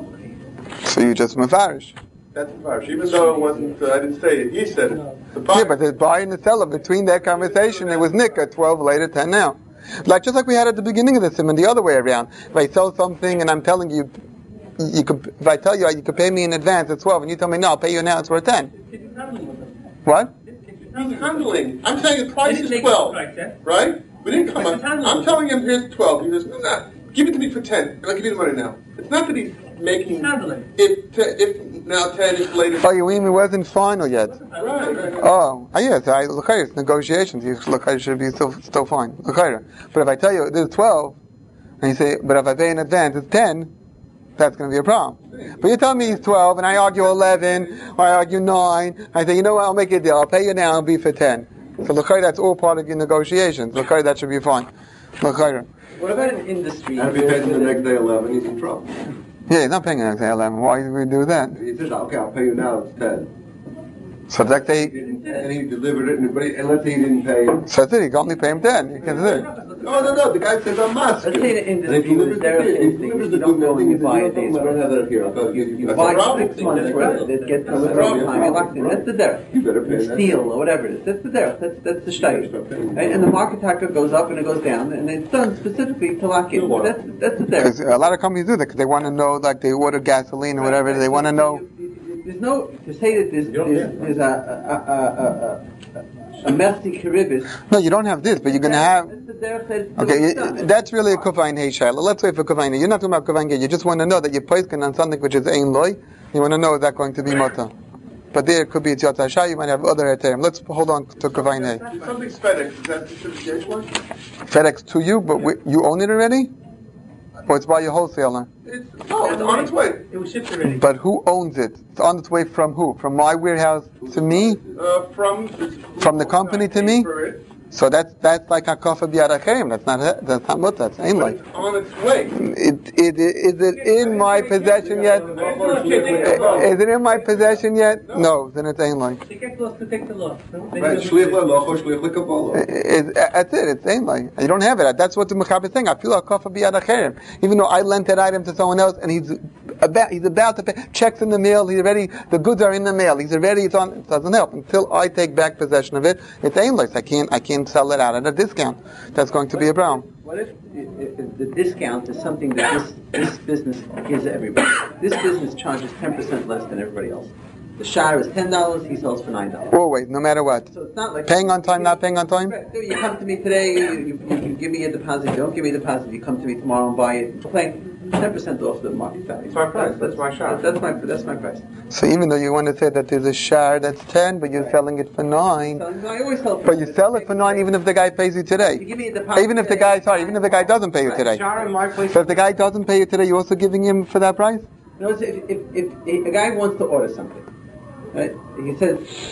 So you just Mefarish.
That's the Farish. Even though it wasn't, I didn't say it, he said it.
Yeah, but the buyer and the seller, between that conversation, it was Nick at 12, later 10 now. Just like we had at the beginning of the sim and the other way around. If I sell something and I'm telling you, if I tell you you could pay me in advance at 12, and you tell me, no, I'll pay you now, it's worth 10. What?
He's handling. I'm saying the price is 12, right? We didn't come up. I'm telling him here's 12. He goes, no, give it to me for 10, and I'll give you the money now. It's not that he's making. If now 10 is later.
Oh, you mean it wasn't final yet?
Right.
Oh, yes. L'chayr, it's negotiations. L'chayr should be still fine. L'chayr. But if I tell you there's 12, and you say, but if I pay in advance it's 10, that's going to be a problem. But you tell me he's 12, and I argue 11, or I argue 9. I say, you know what? I'll make you a deal. I'll pay you now. It'll be for 10. So l'chayr, that's all part of your negotiations. L'chayr, that should be fine. L'chayr.
What about an industry?
And if he pays him the next day 11, he's in trouble.
Yeah, he's not paying the next day 11. Why do we do that?
He says, okay, I'll pay you now, it's 10.
So that day,
And he delivered it, and let's say he didn't pay him.
so that's it. You can only pay him 10. You can do it.
No, the guy says, I'm not.
Let's say the industry was there things you don't know when you buy it.
I don't have that here.
You buy 6 months worth, it gets delivered over time. You locked in. That's the derech.
You better pay that.
Steel or whatever it is. That's the derech. That's the shtayr. And the market tacker goes up and it goes down, and it's done specifically to lock in. That's the derech.
Because a lot of companies do that because they want to know, like they order gasoline or whatever. They want to know.
There's no to say that there's a messy kiribis.
No, you don't have this, but you're going to have.
That's the derech that it's
Okay,
done.
that's really a Kufayin Hey Shaila. Let's wait for Kufayin Hey. You're not talking about Kufayin Hey. You just want to know that you're posting on something which is Ein Loy. You want to know is that going to be Mota. But there could be Tziyat Hasha. You might have other Heterim. Let's hold on to Kufayin Hey.
Something's FedEx. Is that the Jewish one?
FedEx to you, but you own it already? Or it's by your wholesaler?
It's on its way.
It was shipped already.
But who owns it? It's on its way from who? From my warehouse to me? From the company to me? So that's like a kofa b'yadachem. That's not muta. That's ain't like.
It's on its way.
Is it in my possession yet? Is it in my possession yet? No, then it ain't like.
Take loss to take the loss.
Right, shliach le'locho, shliach le'kabbalah.
That's it. It's ain't like. You don't have it. That's what the Mechaber is saying. I feel a kofa b'yadachem. Even though I lent that item to someone else, and he's about to pay. Checks in the mail. He's ready. The goods are in the mail. He's ready. It's on. It doesn't help until I take back possession of it. It's ain't like. I can't sell it out at a discount. That's going to be a problem.
What if the discount is something that this business gives everybody? This business charges 10% less than everybody else. The shire is $10, he sells for $9.
Always, no matter what.
So it's not like
paying on time, not paying on time?
Right. You come to me today, you give me a deposit, you don't give me a deposit, you come to me tomorrow and buy it, paying 10% off the market value.
That's my price. That's my share.
That's my price.
So even though you want to say that there's a share that's 10, but you're selling it for 9,
So, I always sell
but you sell it for 9 even if the guy pays you today.
You give me a deposit
Even if the guy doesn't pay you today.
Share in my place.
So if the guy doesn't pay you today, you're also giving him for that price?
You know, if a guy wants to order something, right? He says,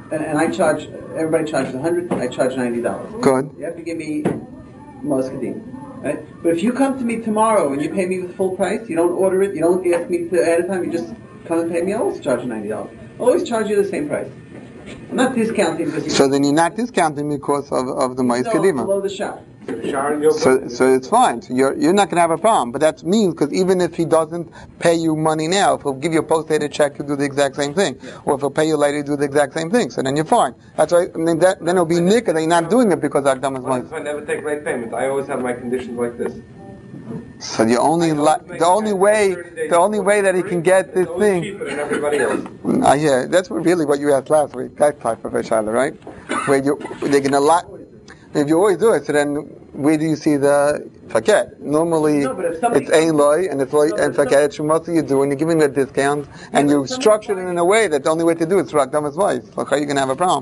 and I charge, everybody charges $100, I charge $90.
Good.
You have to give me Moskadim. Right? But if you come to me tomorrow and you pay me the full price, you don't order it, you don't ask me to add a time, you just come and pay me, I always charge you $90. I always charge you the same price. I'm not discounting because
So then you're not discounting because of the Mais Kedima.
below the shop.
So it's fine. So you're not going to have a problem. But that means, because even if he doesn't pay you money now, if he'll give you a post-dated check, he'll do the exact same thing. Or if he'll pay you later, he'll do the exact same thing. So then you're fine. That's why. I mean, then it'll be nicker that you're not doing it because Akdam is
If I never take late payment, I always have my conditions like this.
So the only way that he can get this
It's
thing.
cheaper than everybody else.
Yeah, that's really what you asked last week. That type of a shaila, right? Where they're gonna if you always do it, so then where do you see the forget? Normally it's ein loy and it's loy and forget. It's shumasa you do, and you're giving a discount, and you structure it in a way that the only way to do it is rakdam is vice. So how are you gonna have a problem?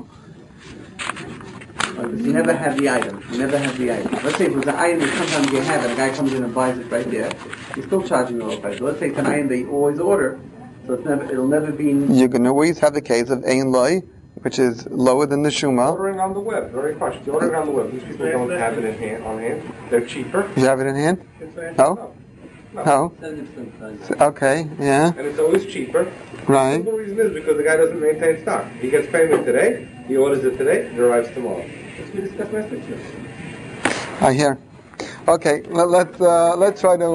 You never have the item. Let's say it was an item that sometimes you have and a guy comes in and buys it right there. You're still charging the low price. Let's say it's an item that you always order, so it'll never be...
You're going to always have the case of ein loy, which is lower than the shuma.
Ordering on the web, very cautious. You order it on the web. These people don't have it on hand. They're cheaper.
You have it in hand? No? No? Okay, yeah.
And it's always cheaper.
Right.
The reason is because the guy doesn't maintain stock. He gets payment today, he orders it today, it arrives tomorrow. We discuss my picture.
I hear. Okay, let's try to.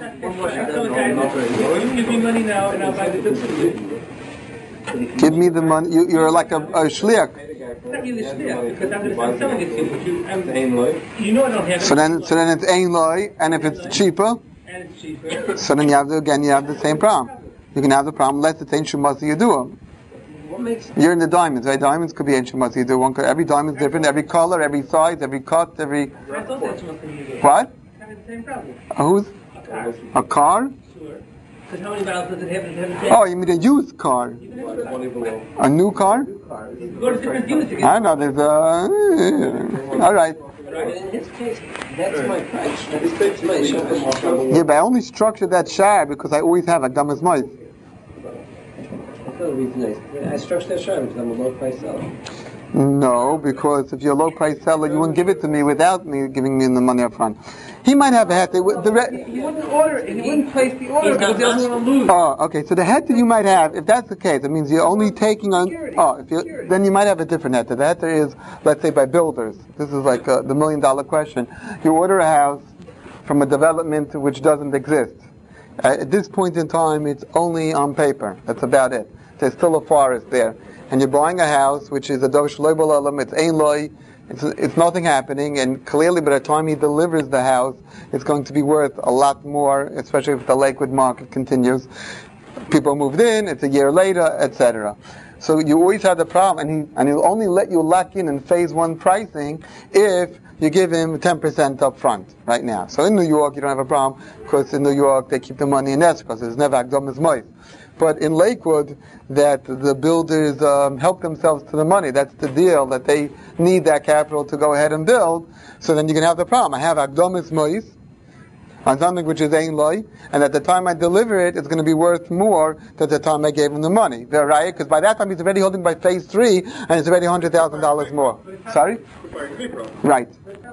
Give me money now, and I'll buy the goods for you.
Give me the money. You're like a shliach.
Not really shliach, because I'm selling it to you, but you know I don't have it.
So then it's ein loy, and if it's cheaper,
And it's cheaper.
so then you have the same problem. You can have the problem less it's ein shumasa you do.
What makes...
You're in the diamonds, right? Diamonds could be ein shumasa you do. Every diamond's different, every color, every size, every cut, every.
I thought that's what you do.
What?
I have the same problem.
Who's? A car?
Sure. Because how many miles does it have? Does it have a
Oh, you mean a used car? A new car?
You go to different dealers to get
I know there's all right.
In his case, that's my price. That's my shop.
Yeah, but I only structured that share because I always have a damas mois.
That's the reason I structured that shop because I'm a low price seller.
No, because if you're a low price seller, you wouldn't give it to me without me giving me the money up front. He might have a hat.
He wouldn't order it. He wouldn't place the order because he doesn't want to lose.
Oh, okay. So the heter you might have, if that's the case, it means you're only taking on. Then you might have a different heter. The heter is, let's say, by builders. This is like the $1 million question. You order a house from a development which doesn't exist. At this point in time, it's only on paper. That's about it. There's still a forest there, and you're buying a house which is a dosh loy b'olam. It's ein loy. It's nothing happening, and clearly by the time he delivers the house, it's going to be worth a lot more, especially if the Lakewood market continues. People moved in, it's a year later, etc. So you always have the problem, and he'll only let you lock in phase one pricing if you give him 10% up front right now. So in New York, you don't have a problem, because in New York, they keep the money in escrow, because there's never Akdam is moist. But in Lakewood, that the builders help themselves to the money. That's the deal, that they need that capital to go ahead and build. So then you can have the problem. I have Akdomis Mois on something which is ein loy, and at the time I deliver it, it's going to be worth more than the time I gave him the money. Right? Because by that time he's already holding by phase 3, and it's already $100,000 more. Sorry? Right.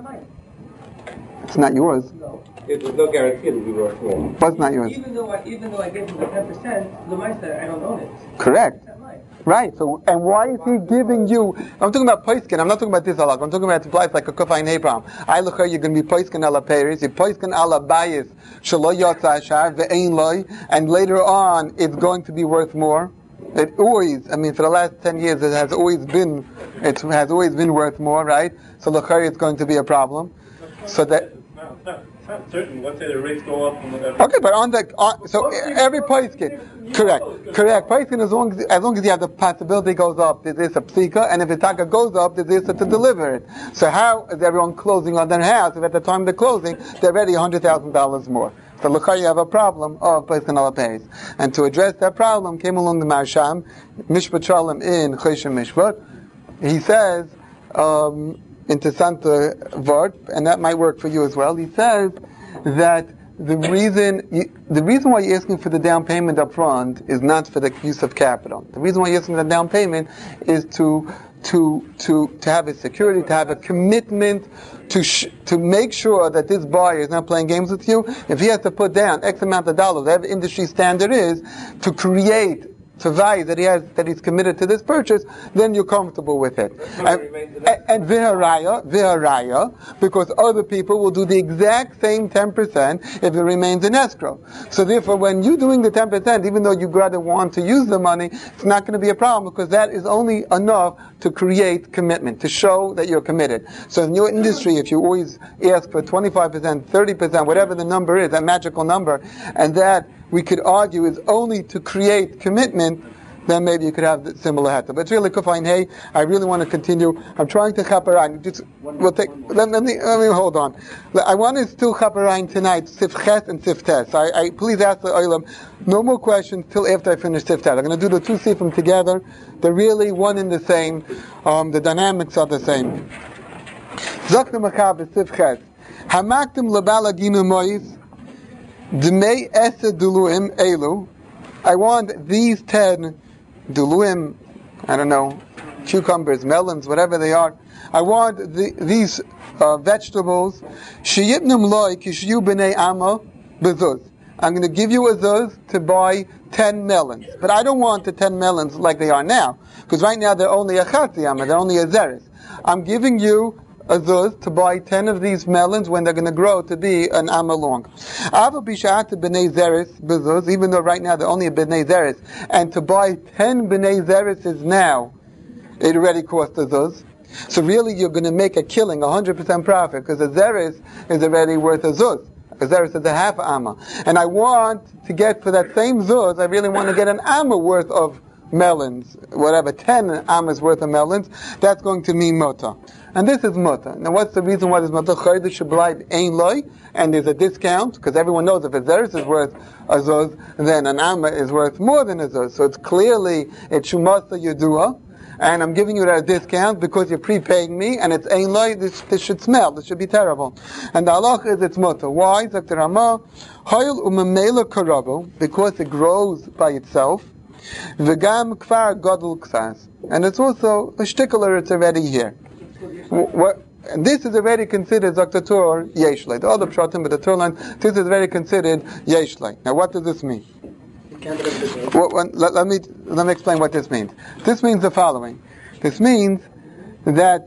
It's not yours.
There's no guarantee it'll be worth more.
But it's not yours.
Even though I gave him the 10%, the Meister, I don't own it.
Correct. Right. So, and why is he giving you? I'm talking about poiskin. I'm not talking about this halak. I'm talking about life like a kufayin hebram. I look here. You're going to be poiskin ala peris. You poiskin ala bayis shelo yotza ashar ve'ein loy. And later on, it's going to be worth more. It always. I mean, for the last 10 years, it has always been worth more, right? So look here, it's going to be a problem. So that.
It's not certain. Let's say the rates go up and whatever.
Okay, but so every poiskin, correct. Poiskin as long as you have the possibility goes up, there is a psika, and if the taka goes up, there is to deliver it. So how is everyone closing on their house if at the time of the closing they're already $100,000 more? So look how you have a problem of poiskin ala peris. And to address that problem came along the Marsham, Mishpat Shalom in Choshen Mishpat. He says. Interessante word, and that might work for you as well. He says that the reason why you're asking for the down payment up front is not for the use of capital. The reason why you're asking for the down payment is to have a security, to have a commitment, to make sure that this buyer is not playing games with you. If he has to put down X amount of dollars, whatever industry standard is, to create to value that he's committed to this purchase, then you're comfortable with it. And viharaya, because other people will do the exact same 10% if it remains in escrow. So therefore, when you're doing the 10%, even though you rather want to use the money, it's not going to be a problem, because that is only enough to create commitment, to show that you're committed. So in your industry, if you always ask for 25%, 30%, whatever the number is, that magical number, and that we could argue is only to create commitment, then maybe you could have the similar hatter. But it's really Kufain Hey. I really want to continue. I'm trying to chaperine. Let me hold on. I want to still chaperine tonight, Sif Ches and Sif Tes. I please ask the Olam, no more questions till after I finish Sif Tes. I'm going to do the two Sifim together. They're really one and the same. The dynamics are the same. Zakna Machab Sif Ches. Hamaktim lebala ginu mois. Dmei ese duluim elu. I want these 10 duluim, I don't know, cucumbers, melons, whatever they are. I want these vegetables. Sheyipnum loy kishiyu b'nei amma bezuz. I'm going to give you a zuz to buy 10 melons. But I don't want the 10 melons like they are now, because right now they're only a chatzi amma, they're only a zeres. I'm giving you a zuz to buy 10 of these melons when they're going to grow to be an amma long. Even though right now they're only a b'nei zeres, and to buy 10 b'nei zeres is now, it already cost a zuz. So really you're going to make a killing, 100% profit, because a zeres is already worth a zuz. A zeres is a half amma. And I want to get for that same zuz, I really want to get an amma worth of melons, whatever, 10 ammas worth of melons. That's going to mean mota. And this is muta. Now what's the reason why there's muta? Chayda shablayt ein loy, and there's a discount, because everyone knows if a zeres is worth a zuz, then an amma is worth more than a zuz. So it's clearly, it's shumasa yedua, and I'm giving you that discount because you're prepaying me, and it's ein loy, this should smell, this should be terrible. And the halach is it's muta. Why? Zakter Rama, hayil umemela karabo, because it grows by itself, v'gam kfar gadol ksas. And it's also a shtickler, it's already here. And this is already considered Zaktatur Yeshlei. The other Pshatim, but the Turlan, this is already considered Yeshlei. Now what does this mean? Let me explain what this means. This means the following. This means that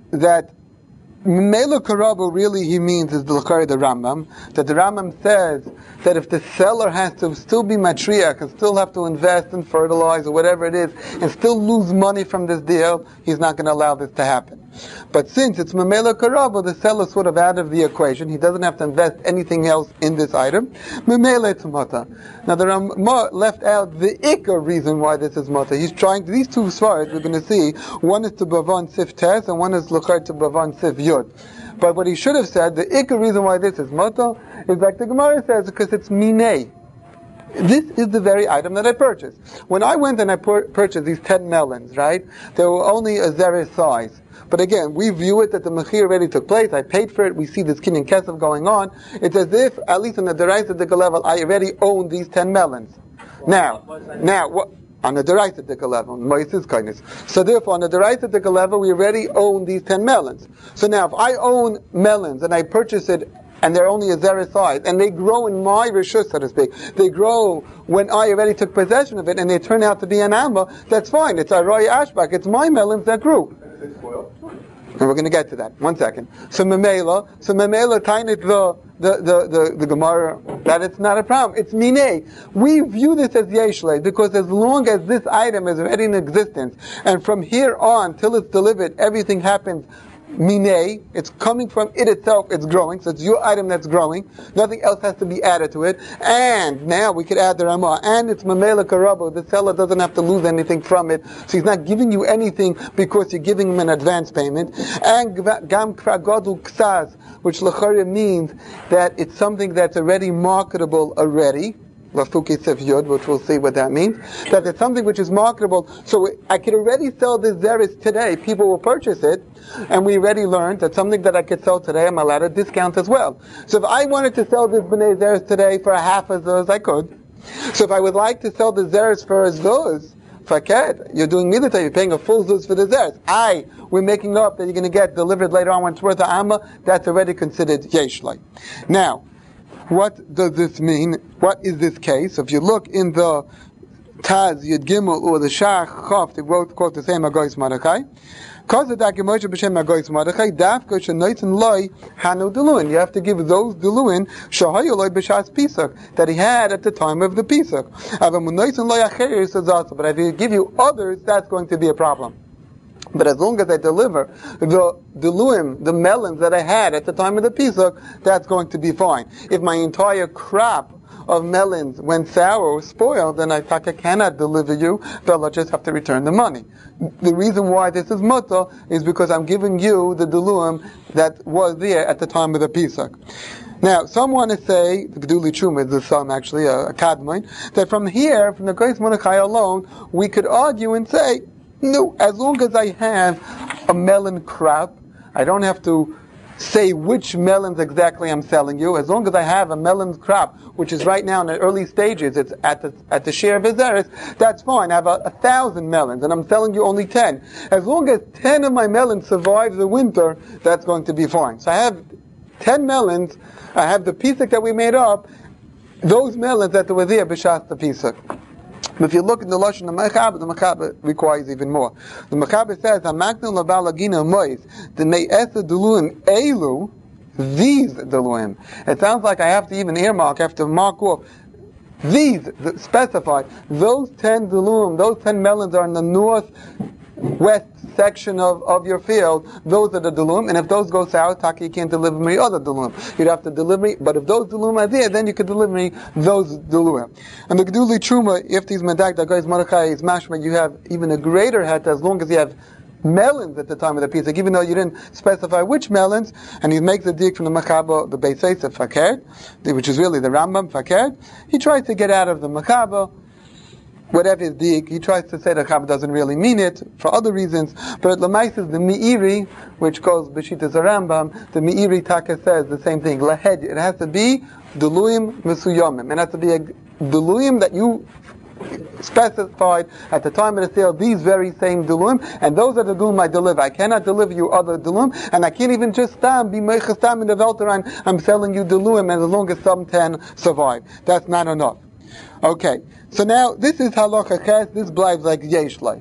Mela Karabu really he means is the Rambam, that the Rambam says that if the seller has to still be matriach and still have to invest and fertilize or whatever it is and still lose money from this deal, he's not going to allow this to happen. But since it's Memela Karabu, the seller's sort of out of the equation, he doesn't have to invest anything else in this item, Memela it's Mata. Now the Rambam left out the Ikar reason why this is Mata. He's trying, these two svaras we're going to see, one is to Bavan Sif Tes and one is Luchar to Bavan Sif Yud. But what he should have said, the Ikar reason why this is Mata, is like the Gemara says, because it's Minei. This is the very item that I purchased. When I went and I purchased these 10 melons, right, they were only a zeres size. But again, we view it that the mechir already took place, I paid for it, we see this kin and kesef going on. It's as if, at least on the deraisa level, I already own these 10 melons. Now, what? On the deraisa level, Moises kindness. So therefore, on the deraisa level, we already own these 10 melons. So now, if I own melons and I purchase it and they're only a zeres size, and they grow in my rishus, so to speak. They grow when I already took possession of it, and they turn out to be an amma, that's fine. It's a roy ashbak. It's my melons that grew. And we're going to get to that. 1 second. So memela tainit the Gemara that it's not a problem. It's minei. We view this as yeshlei because as long as this item is already in existence, and from here on till it's delivered, everything happens. Minei, it's coming from it itself, it's growing, so it's your item that's growing, nothing else has to be added to it, and now we could add the Ramah, and it's Mamela Karabu, the seller doesn't have to lose anything from it, so he's not giving you anything because you're giving him an advance payment, and Gam Kragodu Ksaz, which Lachari means that it's something that's already marketable already, Lafuki Sif Yud, which we'll see what that means, that it's something which is marketable. So I could already sell this Zeres today. People will purchase it, and we already learned that something that I could sell today, I'm allowed a discount as well. So if I wanted to sell this B'nai Zeres today for a half of those, I could. So if I would like to sell the Zeres for a Zuz, Faket, you're doing Midata, you're paying a full Zuz for the Zeres. We're making up that you're going to get delivered later on when it's worth a Amma, that's already considered Yeshlai. Now, what does this mean? What is this case? If you look in the Taz, Yud Gimel, or the Shach, Chof, they both quote the same Agois Mordechai. You have to give those Diluin that he had at the time of the Pesach. But if you give you others, that's going to be a problem. But as long as I deliver the diluim, the melons that I had at the time of the Pesach, that's going to be fine. If my entire crop of melons went sour or spoiled, then I cannot deliver you, but I'll just have to return the money. The reason why this is mutter is because I'm giving you the diluim that was there at the time of the Pesach. Now, some want to say, the Geduli Truma is the sum actually, a Kadmon, that from here, from the Gois Mordechai alone, we could argue and say, no, as long as I have a melon crop, I don't have to say which melons exactly I'm selling you. As long as I have a melon crop, which is right now in the early stages, it's at the share of Zeres, that's fine. I have 1,000 melons, and I'm selling you only 10. As long as 10 of my melons survive the winter, that's going to be fine. So I have 10 melons, I have the Pesach that we made up, those melons that were there, b'shas the Pesach. But if you look at the Lashon of the Mechaber requires even more. The Mechaber says, "Hamaknu labalagina mois the ne'esa deluim elu these deluim." It sounds like I have to even earmark, I have to mark off these specified. Those 10 deluim, those 10 melons are in the northwest section of your field. Those are the deluim, and if those go sour, you can't deliver me other deluim. You'd have to deliver me, but if those deluim are there, then you could deliver me those deluim. And the Geduli Truma, if these medak that goes Mordechai is mashma, you have even a greater het as long as you have melons at the time of the Pesach, even though you didn't specify which melons, and he makes the dik from the Mechaber, the Beis Yosef Fakert, which is really the Rambam Fakert. He tries to get out of the Mechaber, whatever is dik, he tries to say the Chaber doesn't really mean it for other reasons, but Lamais is the Meiri, which goes B'shitas Rambam, the Meiri Taka says the same thing. Lahed, it has to be Deluim Mesuyomim. It has to be a Deluim that you specified at the time of the sale, these very same Deluim, and those are the Deluim I deliver. I cannot deliver you other Deluim, and I can't even just be Meichastam in the Velteran, I'm selling you Deluim, and as long as some 10 survive. That's not enough. Okay, so now this is halacha ches. This bleibt like yeshlai.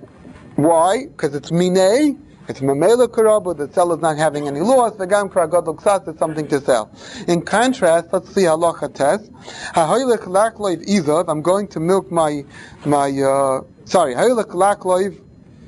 Why? Because it's minei. It's memela karabu. The seller's not having any loss. V'gam karagadol ksas is something to sell. In contrast, let's see halacha tes. Hahoylech lakloiv izav. I'm going to milk my hahoylech lakloiv.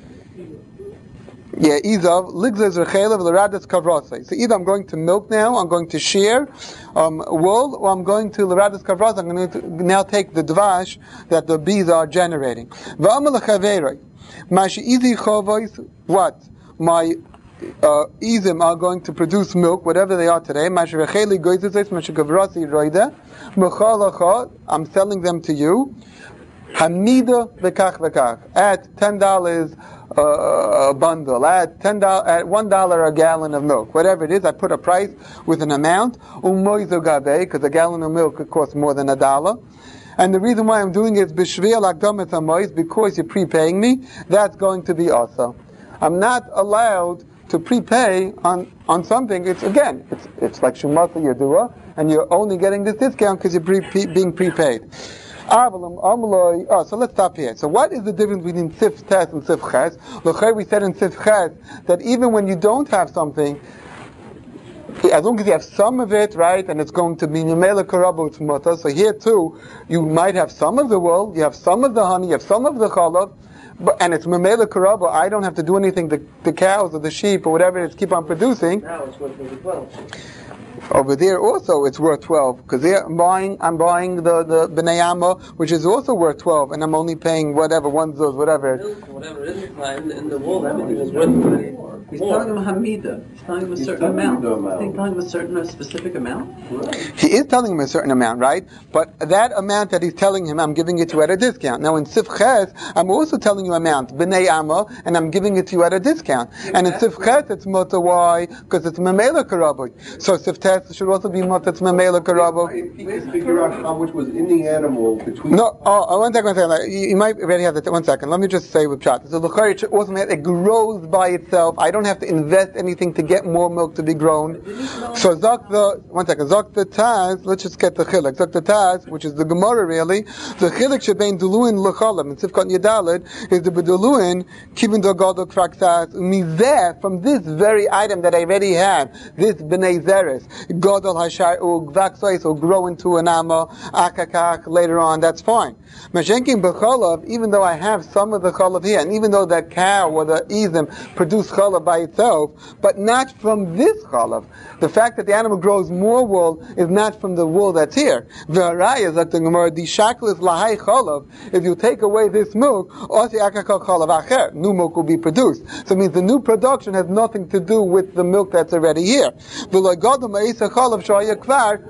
Izav ligzes rechelav l'radas kavrasei. So either I'm going to milk now, I'm going to shear wool, or I'm going to l'radas kavrasei. I'm going to now take the dvash that the bees are generating. V'amal l'chaverei. Mashi izi chovois, what? My izim are going to produce milk, whatever they are today. Mashi recheli goyzes, mashi kavrasei roida. M'chalacha, I'm selling them to you. Hamida v'kach v'kach. At $10 a bundle, at $1 a gallon of milk, whatever it is, I put a price with an amount. Because a gallon of milk costs more than $1. And the reason why I'm doing it is because you're prepaying me. That's going to be also. I'm not allowed to prepay on something. It's like Shumasa Yadua, and you're only getting this discount because you're being prepaid. So let's stop here. So what is the difference between Sif Tes and Sif Ches? We said in Sif Ches that even when you don't have something, as long as you have some of it, right, and it's going to be Nimela Karabu, it's Mutter. So here too, you might have some of the wool, you have some of the honey, you have some of the challah, and it's Memela Karabu. I don't have to do anything. The cows or the sheep or whatever it is keep on producing.
Now it's worth maybe 12.
Over there also it's worth 12 because I'm buying the Bnei Amma, which is also worth 12, and I'm only paying whatever one zuz, whatever.
Whatever it is in the world, everything is worth money. He's telling him Hamida. He's telling him a certain amount. He's telling him a specific amount.
He is telling him a certain amount, right? But that amount that he's telling him, I'm giving it to you at a discount. Now in Sifches, I'm also telling you amount Bnei Amma, and I'm giving it to you at a discount. And in Sifches, it's Mota. Why? Because it's Memela Karaboy. So Sifches should also be Mota. It's Memela Karaboy.
If he can figure out how much was in the animal between.
No. Oh, one second. You might already have that. 1 second. Let me just say with Pshat. So the also it grows by itself. I don't have to invest anything to get more milk to be grown. So Zok the 1 second. Zok the Taz. Let's just get the Chilek. Zok the Taz, which is the Gemara really. The Chilek shebein Duluin lechalim and Sifkat Yedalid is the Beduluin kibin dogadol kraksas mizeh from this very item that I already have. This Bnei Zeres Godol Hashar Ugvaksois will grow into an Amma Akakak later on. That's fine. Mashenkin b'cholav, even though I have some of the cholav here, and even though that cow or the izim produce cholav by itself, but not from this cholav. The fact that the animal grows more wool is not from the wool that's here. V'harayah, like the Gemara, the shakl is lahai cholav. If you take away this milk, osi akakal cholav acher, new milk will be produced. So it means the new production has nothing to do with the milk that's already here. V'lo godom ha'isa cholav shoya kvar.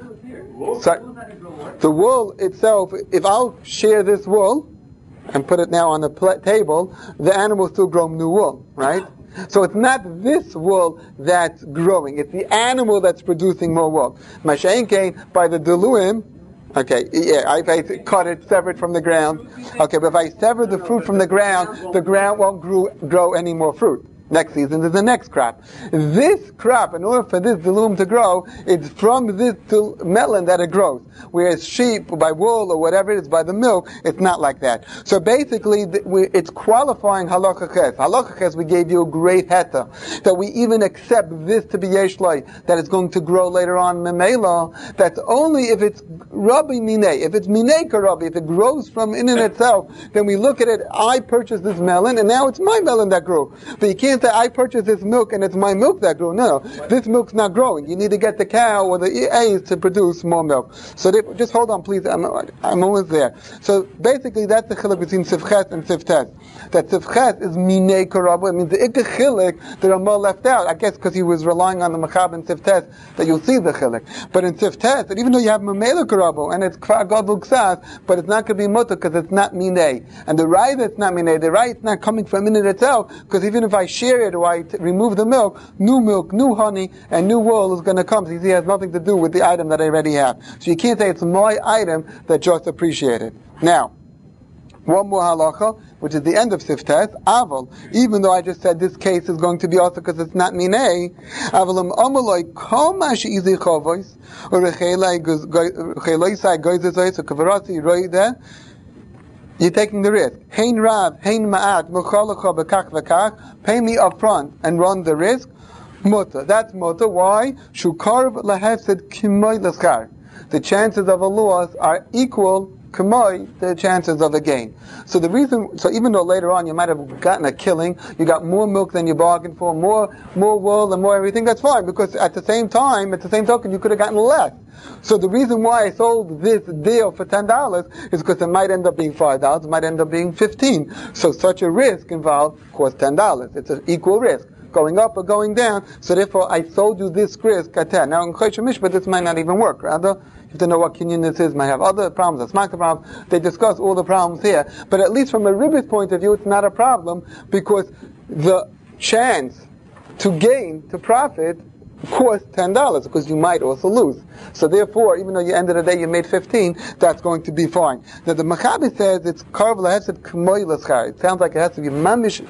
The wool itself, if I'll share this wool and put it now on the table, the animal will still grow new wool, right? So it's not this wool that's growing, it's the animal that's producing more wool. Masha'enkein, by the diluim, okay, yeah, if I cut it, sever it from the ground, okay, but if I sever the fruit from the ground won't grow any more fruit. Next season is the next crop. This crop, in order for this diluum to grow, it's from this melon that it grows. Whereas sheep, by wool or whatever it is, by the milk, it's not like that. So basically, it's qualifying halacha ches. Halacha ches, we gave you a great heta, that we even accept this to be yeshloi, that it's going to grow later on memela. That's only if it's rabbi minei. If it's minei karabi, if it grows from in itself, then we look at it, I purchased this melon, and now it's my melon that grew. But you can't say, I purchased this milk and it's my milk that grew. No, this milk's not growing. You need to get the cow or the A's to produce more milk. So just hold on, please. I'm almost there. So basically, that's the chilek between Sifches and Siftes. That Sifches is minei karabo. It means the ikka chilek the Ramah left out. I guess because he was relying on the Machab and Siftes that you'll see the chilek. But in Siftes, that even though you have memela karabo and it's kvar gadol ksas, but it's not going to be mutter because it's not minei. And the right that's not minei, the right is not coming from in itself, because even if I share it or I remove the milk, new honey, and new wool is going to come. So it has nothing to do with the item that I already have. So you can't say it's my item that just appreciated. Now, one more halacha, which is the end of Siftes, Aval. Even though I just said this case is going to be also because it's not minei, Avalim Amaloi Kol Mashi Izi Chavos, or Rechelai Goizesai Goizesai, so Kavarasi Roide. You're taking the risk. Hein Rav, Hein Ma'at, Mukhalacha Bekach Vekach, pay me up front and run the risk. Muta. That's muta. Why? Shukarv Lahefsid Kimoy Laskar. The chances of a loss are equal Kamoi, the chances of a gain. So even though later on you might have gotten a killing, you got more milk than you bargained for, more wool and more everything, that's fine, because at the same token, you could have gotten less. So the reason why I sold this deal for $10 is because it might end up being $5, it might end up being $15. So such a risk involved costs $10. It's an equal risk, going up or going down. So therefore, I sold you this risk at 10. Now in Choshen Mishpat, this might not even work. Rather, you have to know what kinyan this is. Might have other problems, a smack problem. They discuss all the problems here. But at least from a ribbit point of view, it's not a problem, because the chance to gain, to profit, costs $10, because you might also lose. So therefore, even though you end of the day you made 15, that's going to be fine. Now the Maccabi says it's karv lahefsed k'moy l'schar. It sounds like it has to be mamish,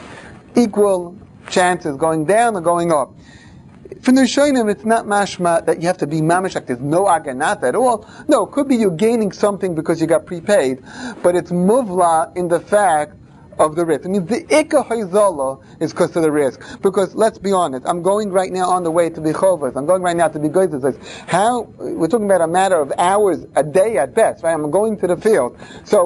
equal chances going down or going up. From the Rishonim, it's not mashma that you have to be mamish, like there's no aganat at all. No, it could be you're gaining something because you got prepaid, but it's muvla in the fact of the risk. I mean, the ikka hayzala is because of the risk. Because let's be honest, I'm going right now on the way to be chovas. I'm going right now to be goyzes. We're talking about a matter of hours, a day at best, right? I'm going to the field. So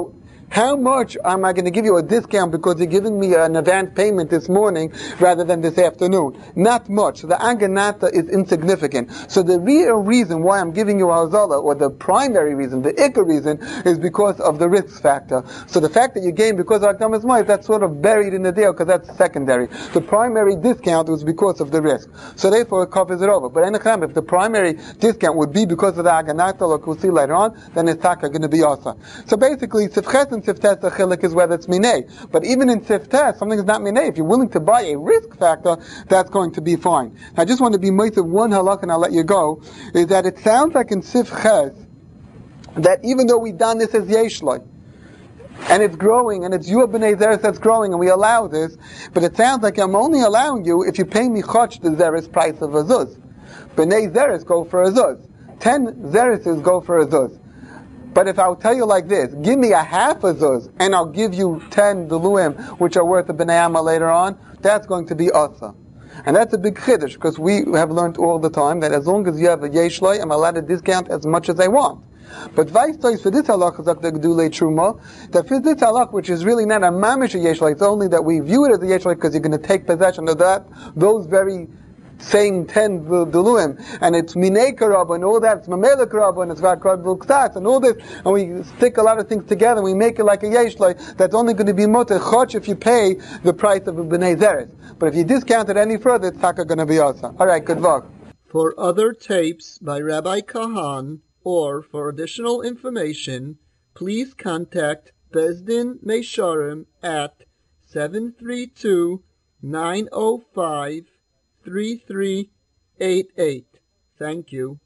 How much am I going to give you a discount because you're giving me an advance payment this morning rather than this afternoon? Not much. So the aganata is insignificant. So the real reason why I'm giving you hazala, or the primary reason, the ikar reason, is because of the risk factor. So the fact that you gain because of Akdamas Ma'is, that's sort of buried in the deal because that's secondary. The primary discount was because of the risk. So therefore it covers it over. But if the primary discount would be because of the aganata, like we'll see later on, then it's taka going to be asa. So basically, sifches and siftes, the chilik is whether it's minay. But even in siftes, something is not minay. If you're willing to buy a risk factor, that's going to be fine. I just want to be moist of one halak and I'll let you go, is that it sounds like in sifches, that even though we've done this as yeshloi, and it's growing, and it's your b'nei zeres that's growing, and we allow this, but it sounds like I'm only allowing you if you pay me chotch the zeres price of a zuz. B'nei zeres go for a zuz. 10 zereses go for a zuz. But if I'll tell you like this, give me a half a zuz, and I'll give you 10 deluim, which are worth a b'nei amma later on, that's going to be asa. And that's a big chiddush, because we have learned all the time that as long as you have a yeshloi, I'm allowed to discount as much as I want. But Vaistais for this halach is the Gedulei Truma, that for this halach, which is really not a mamish yeshloi, it's only that we view it as a yeshloi because you're going to take possession of that, those very same 10 deluim, and it's minei karab and all that, it's mamela karab and it's vakrad v'uktas and all this, and we stick a lot of things together and we make it like a yeshloi that's only going to be moter chotch if you pay the price of a b'nei zeres. But if you discount it any further, it's taka going to be asa. Alright, good luck.
For other tapes by Rabbi Kahan, or for additional information, please contact Bezdin Meisharim at 732-905-3388. Thank you.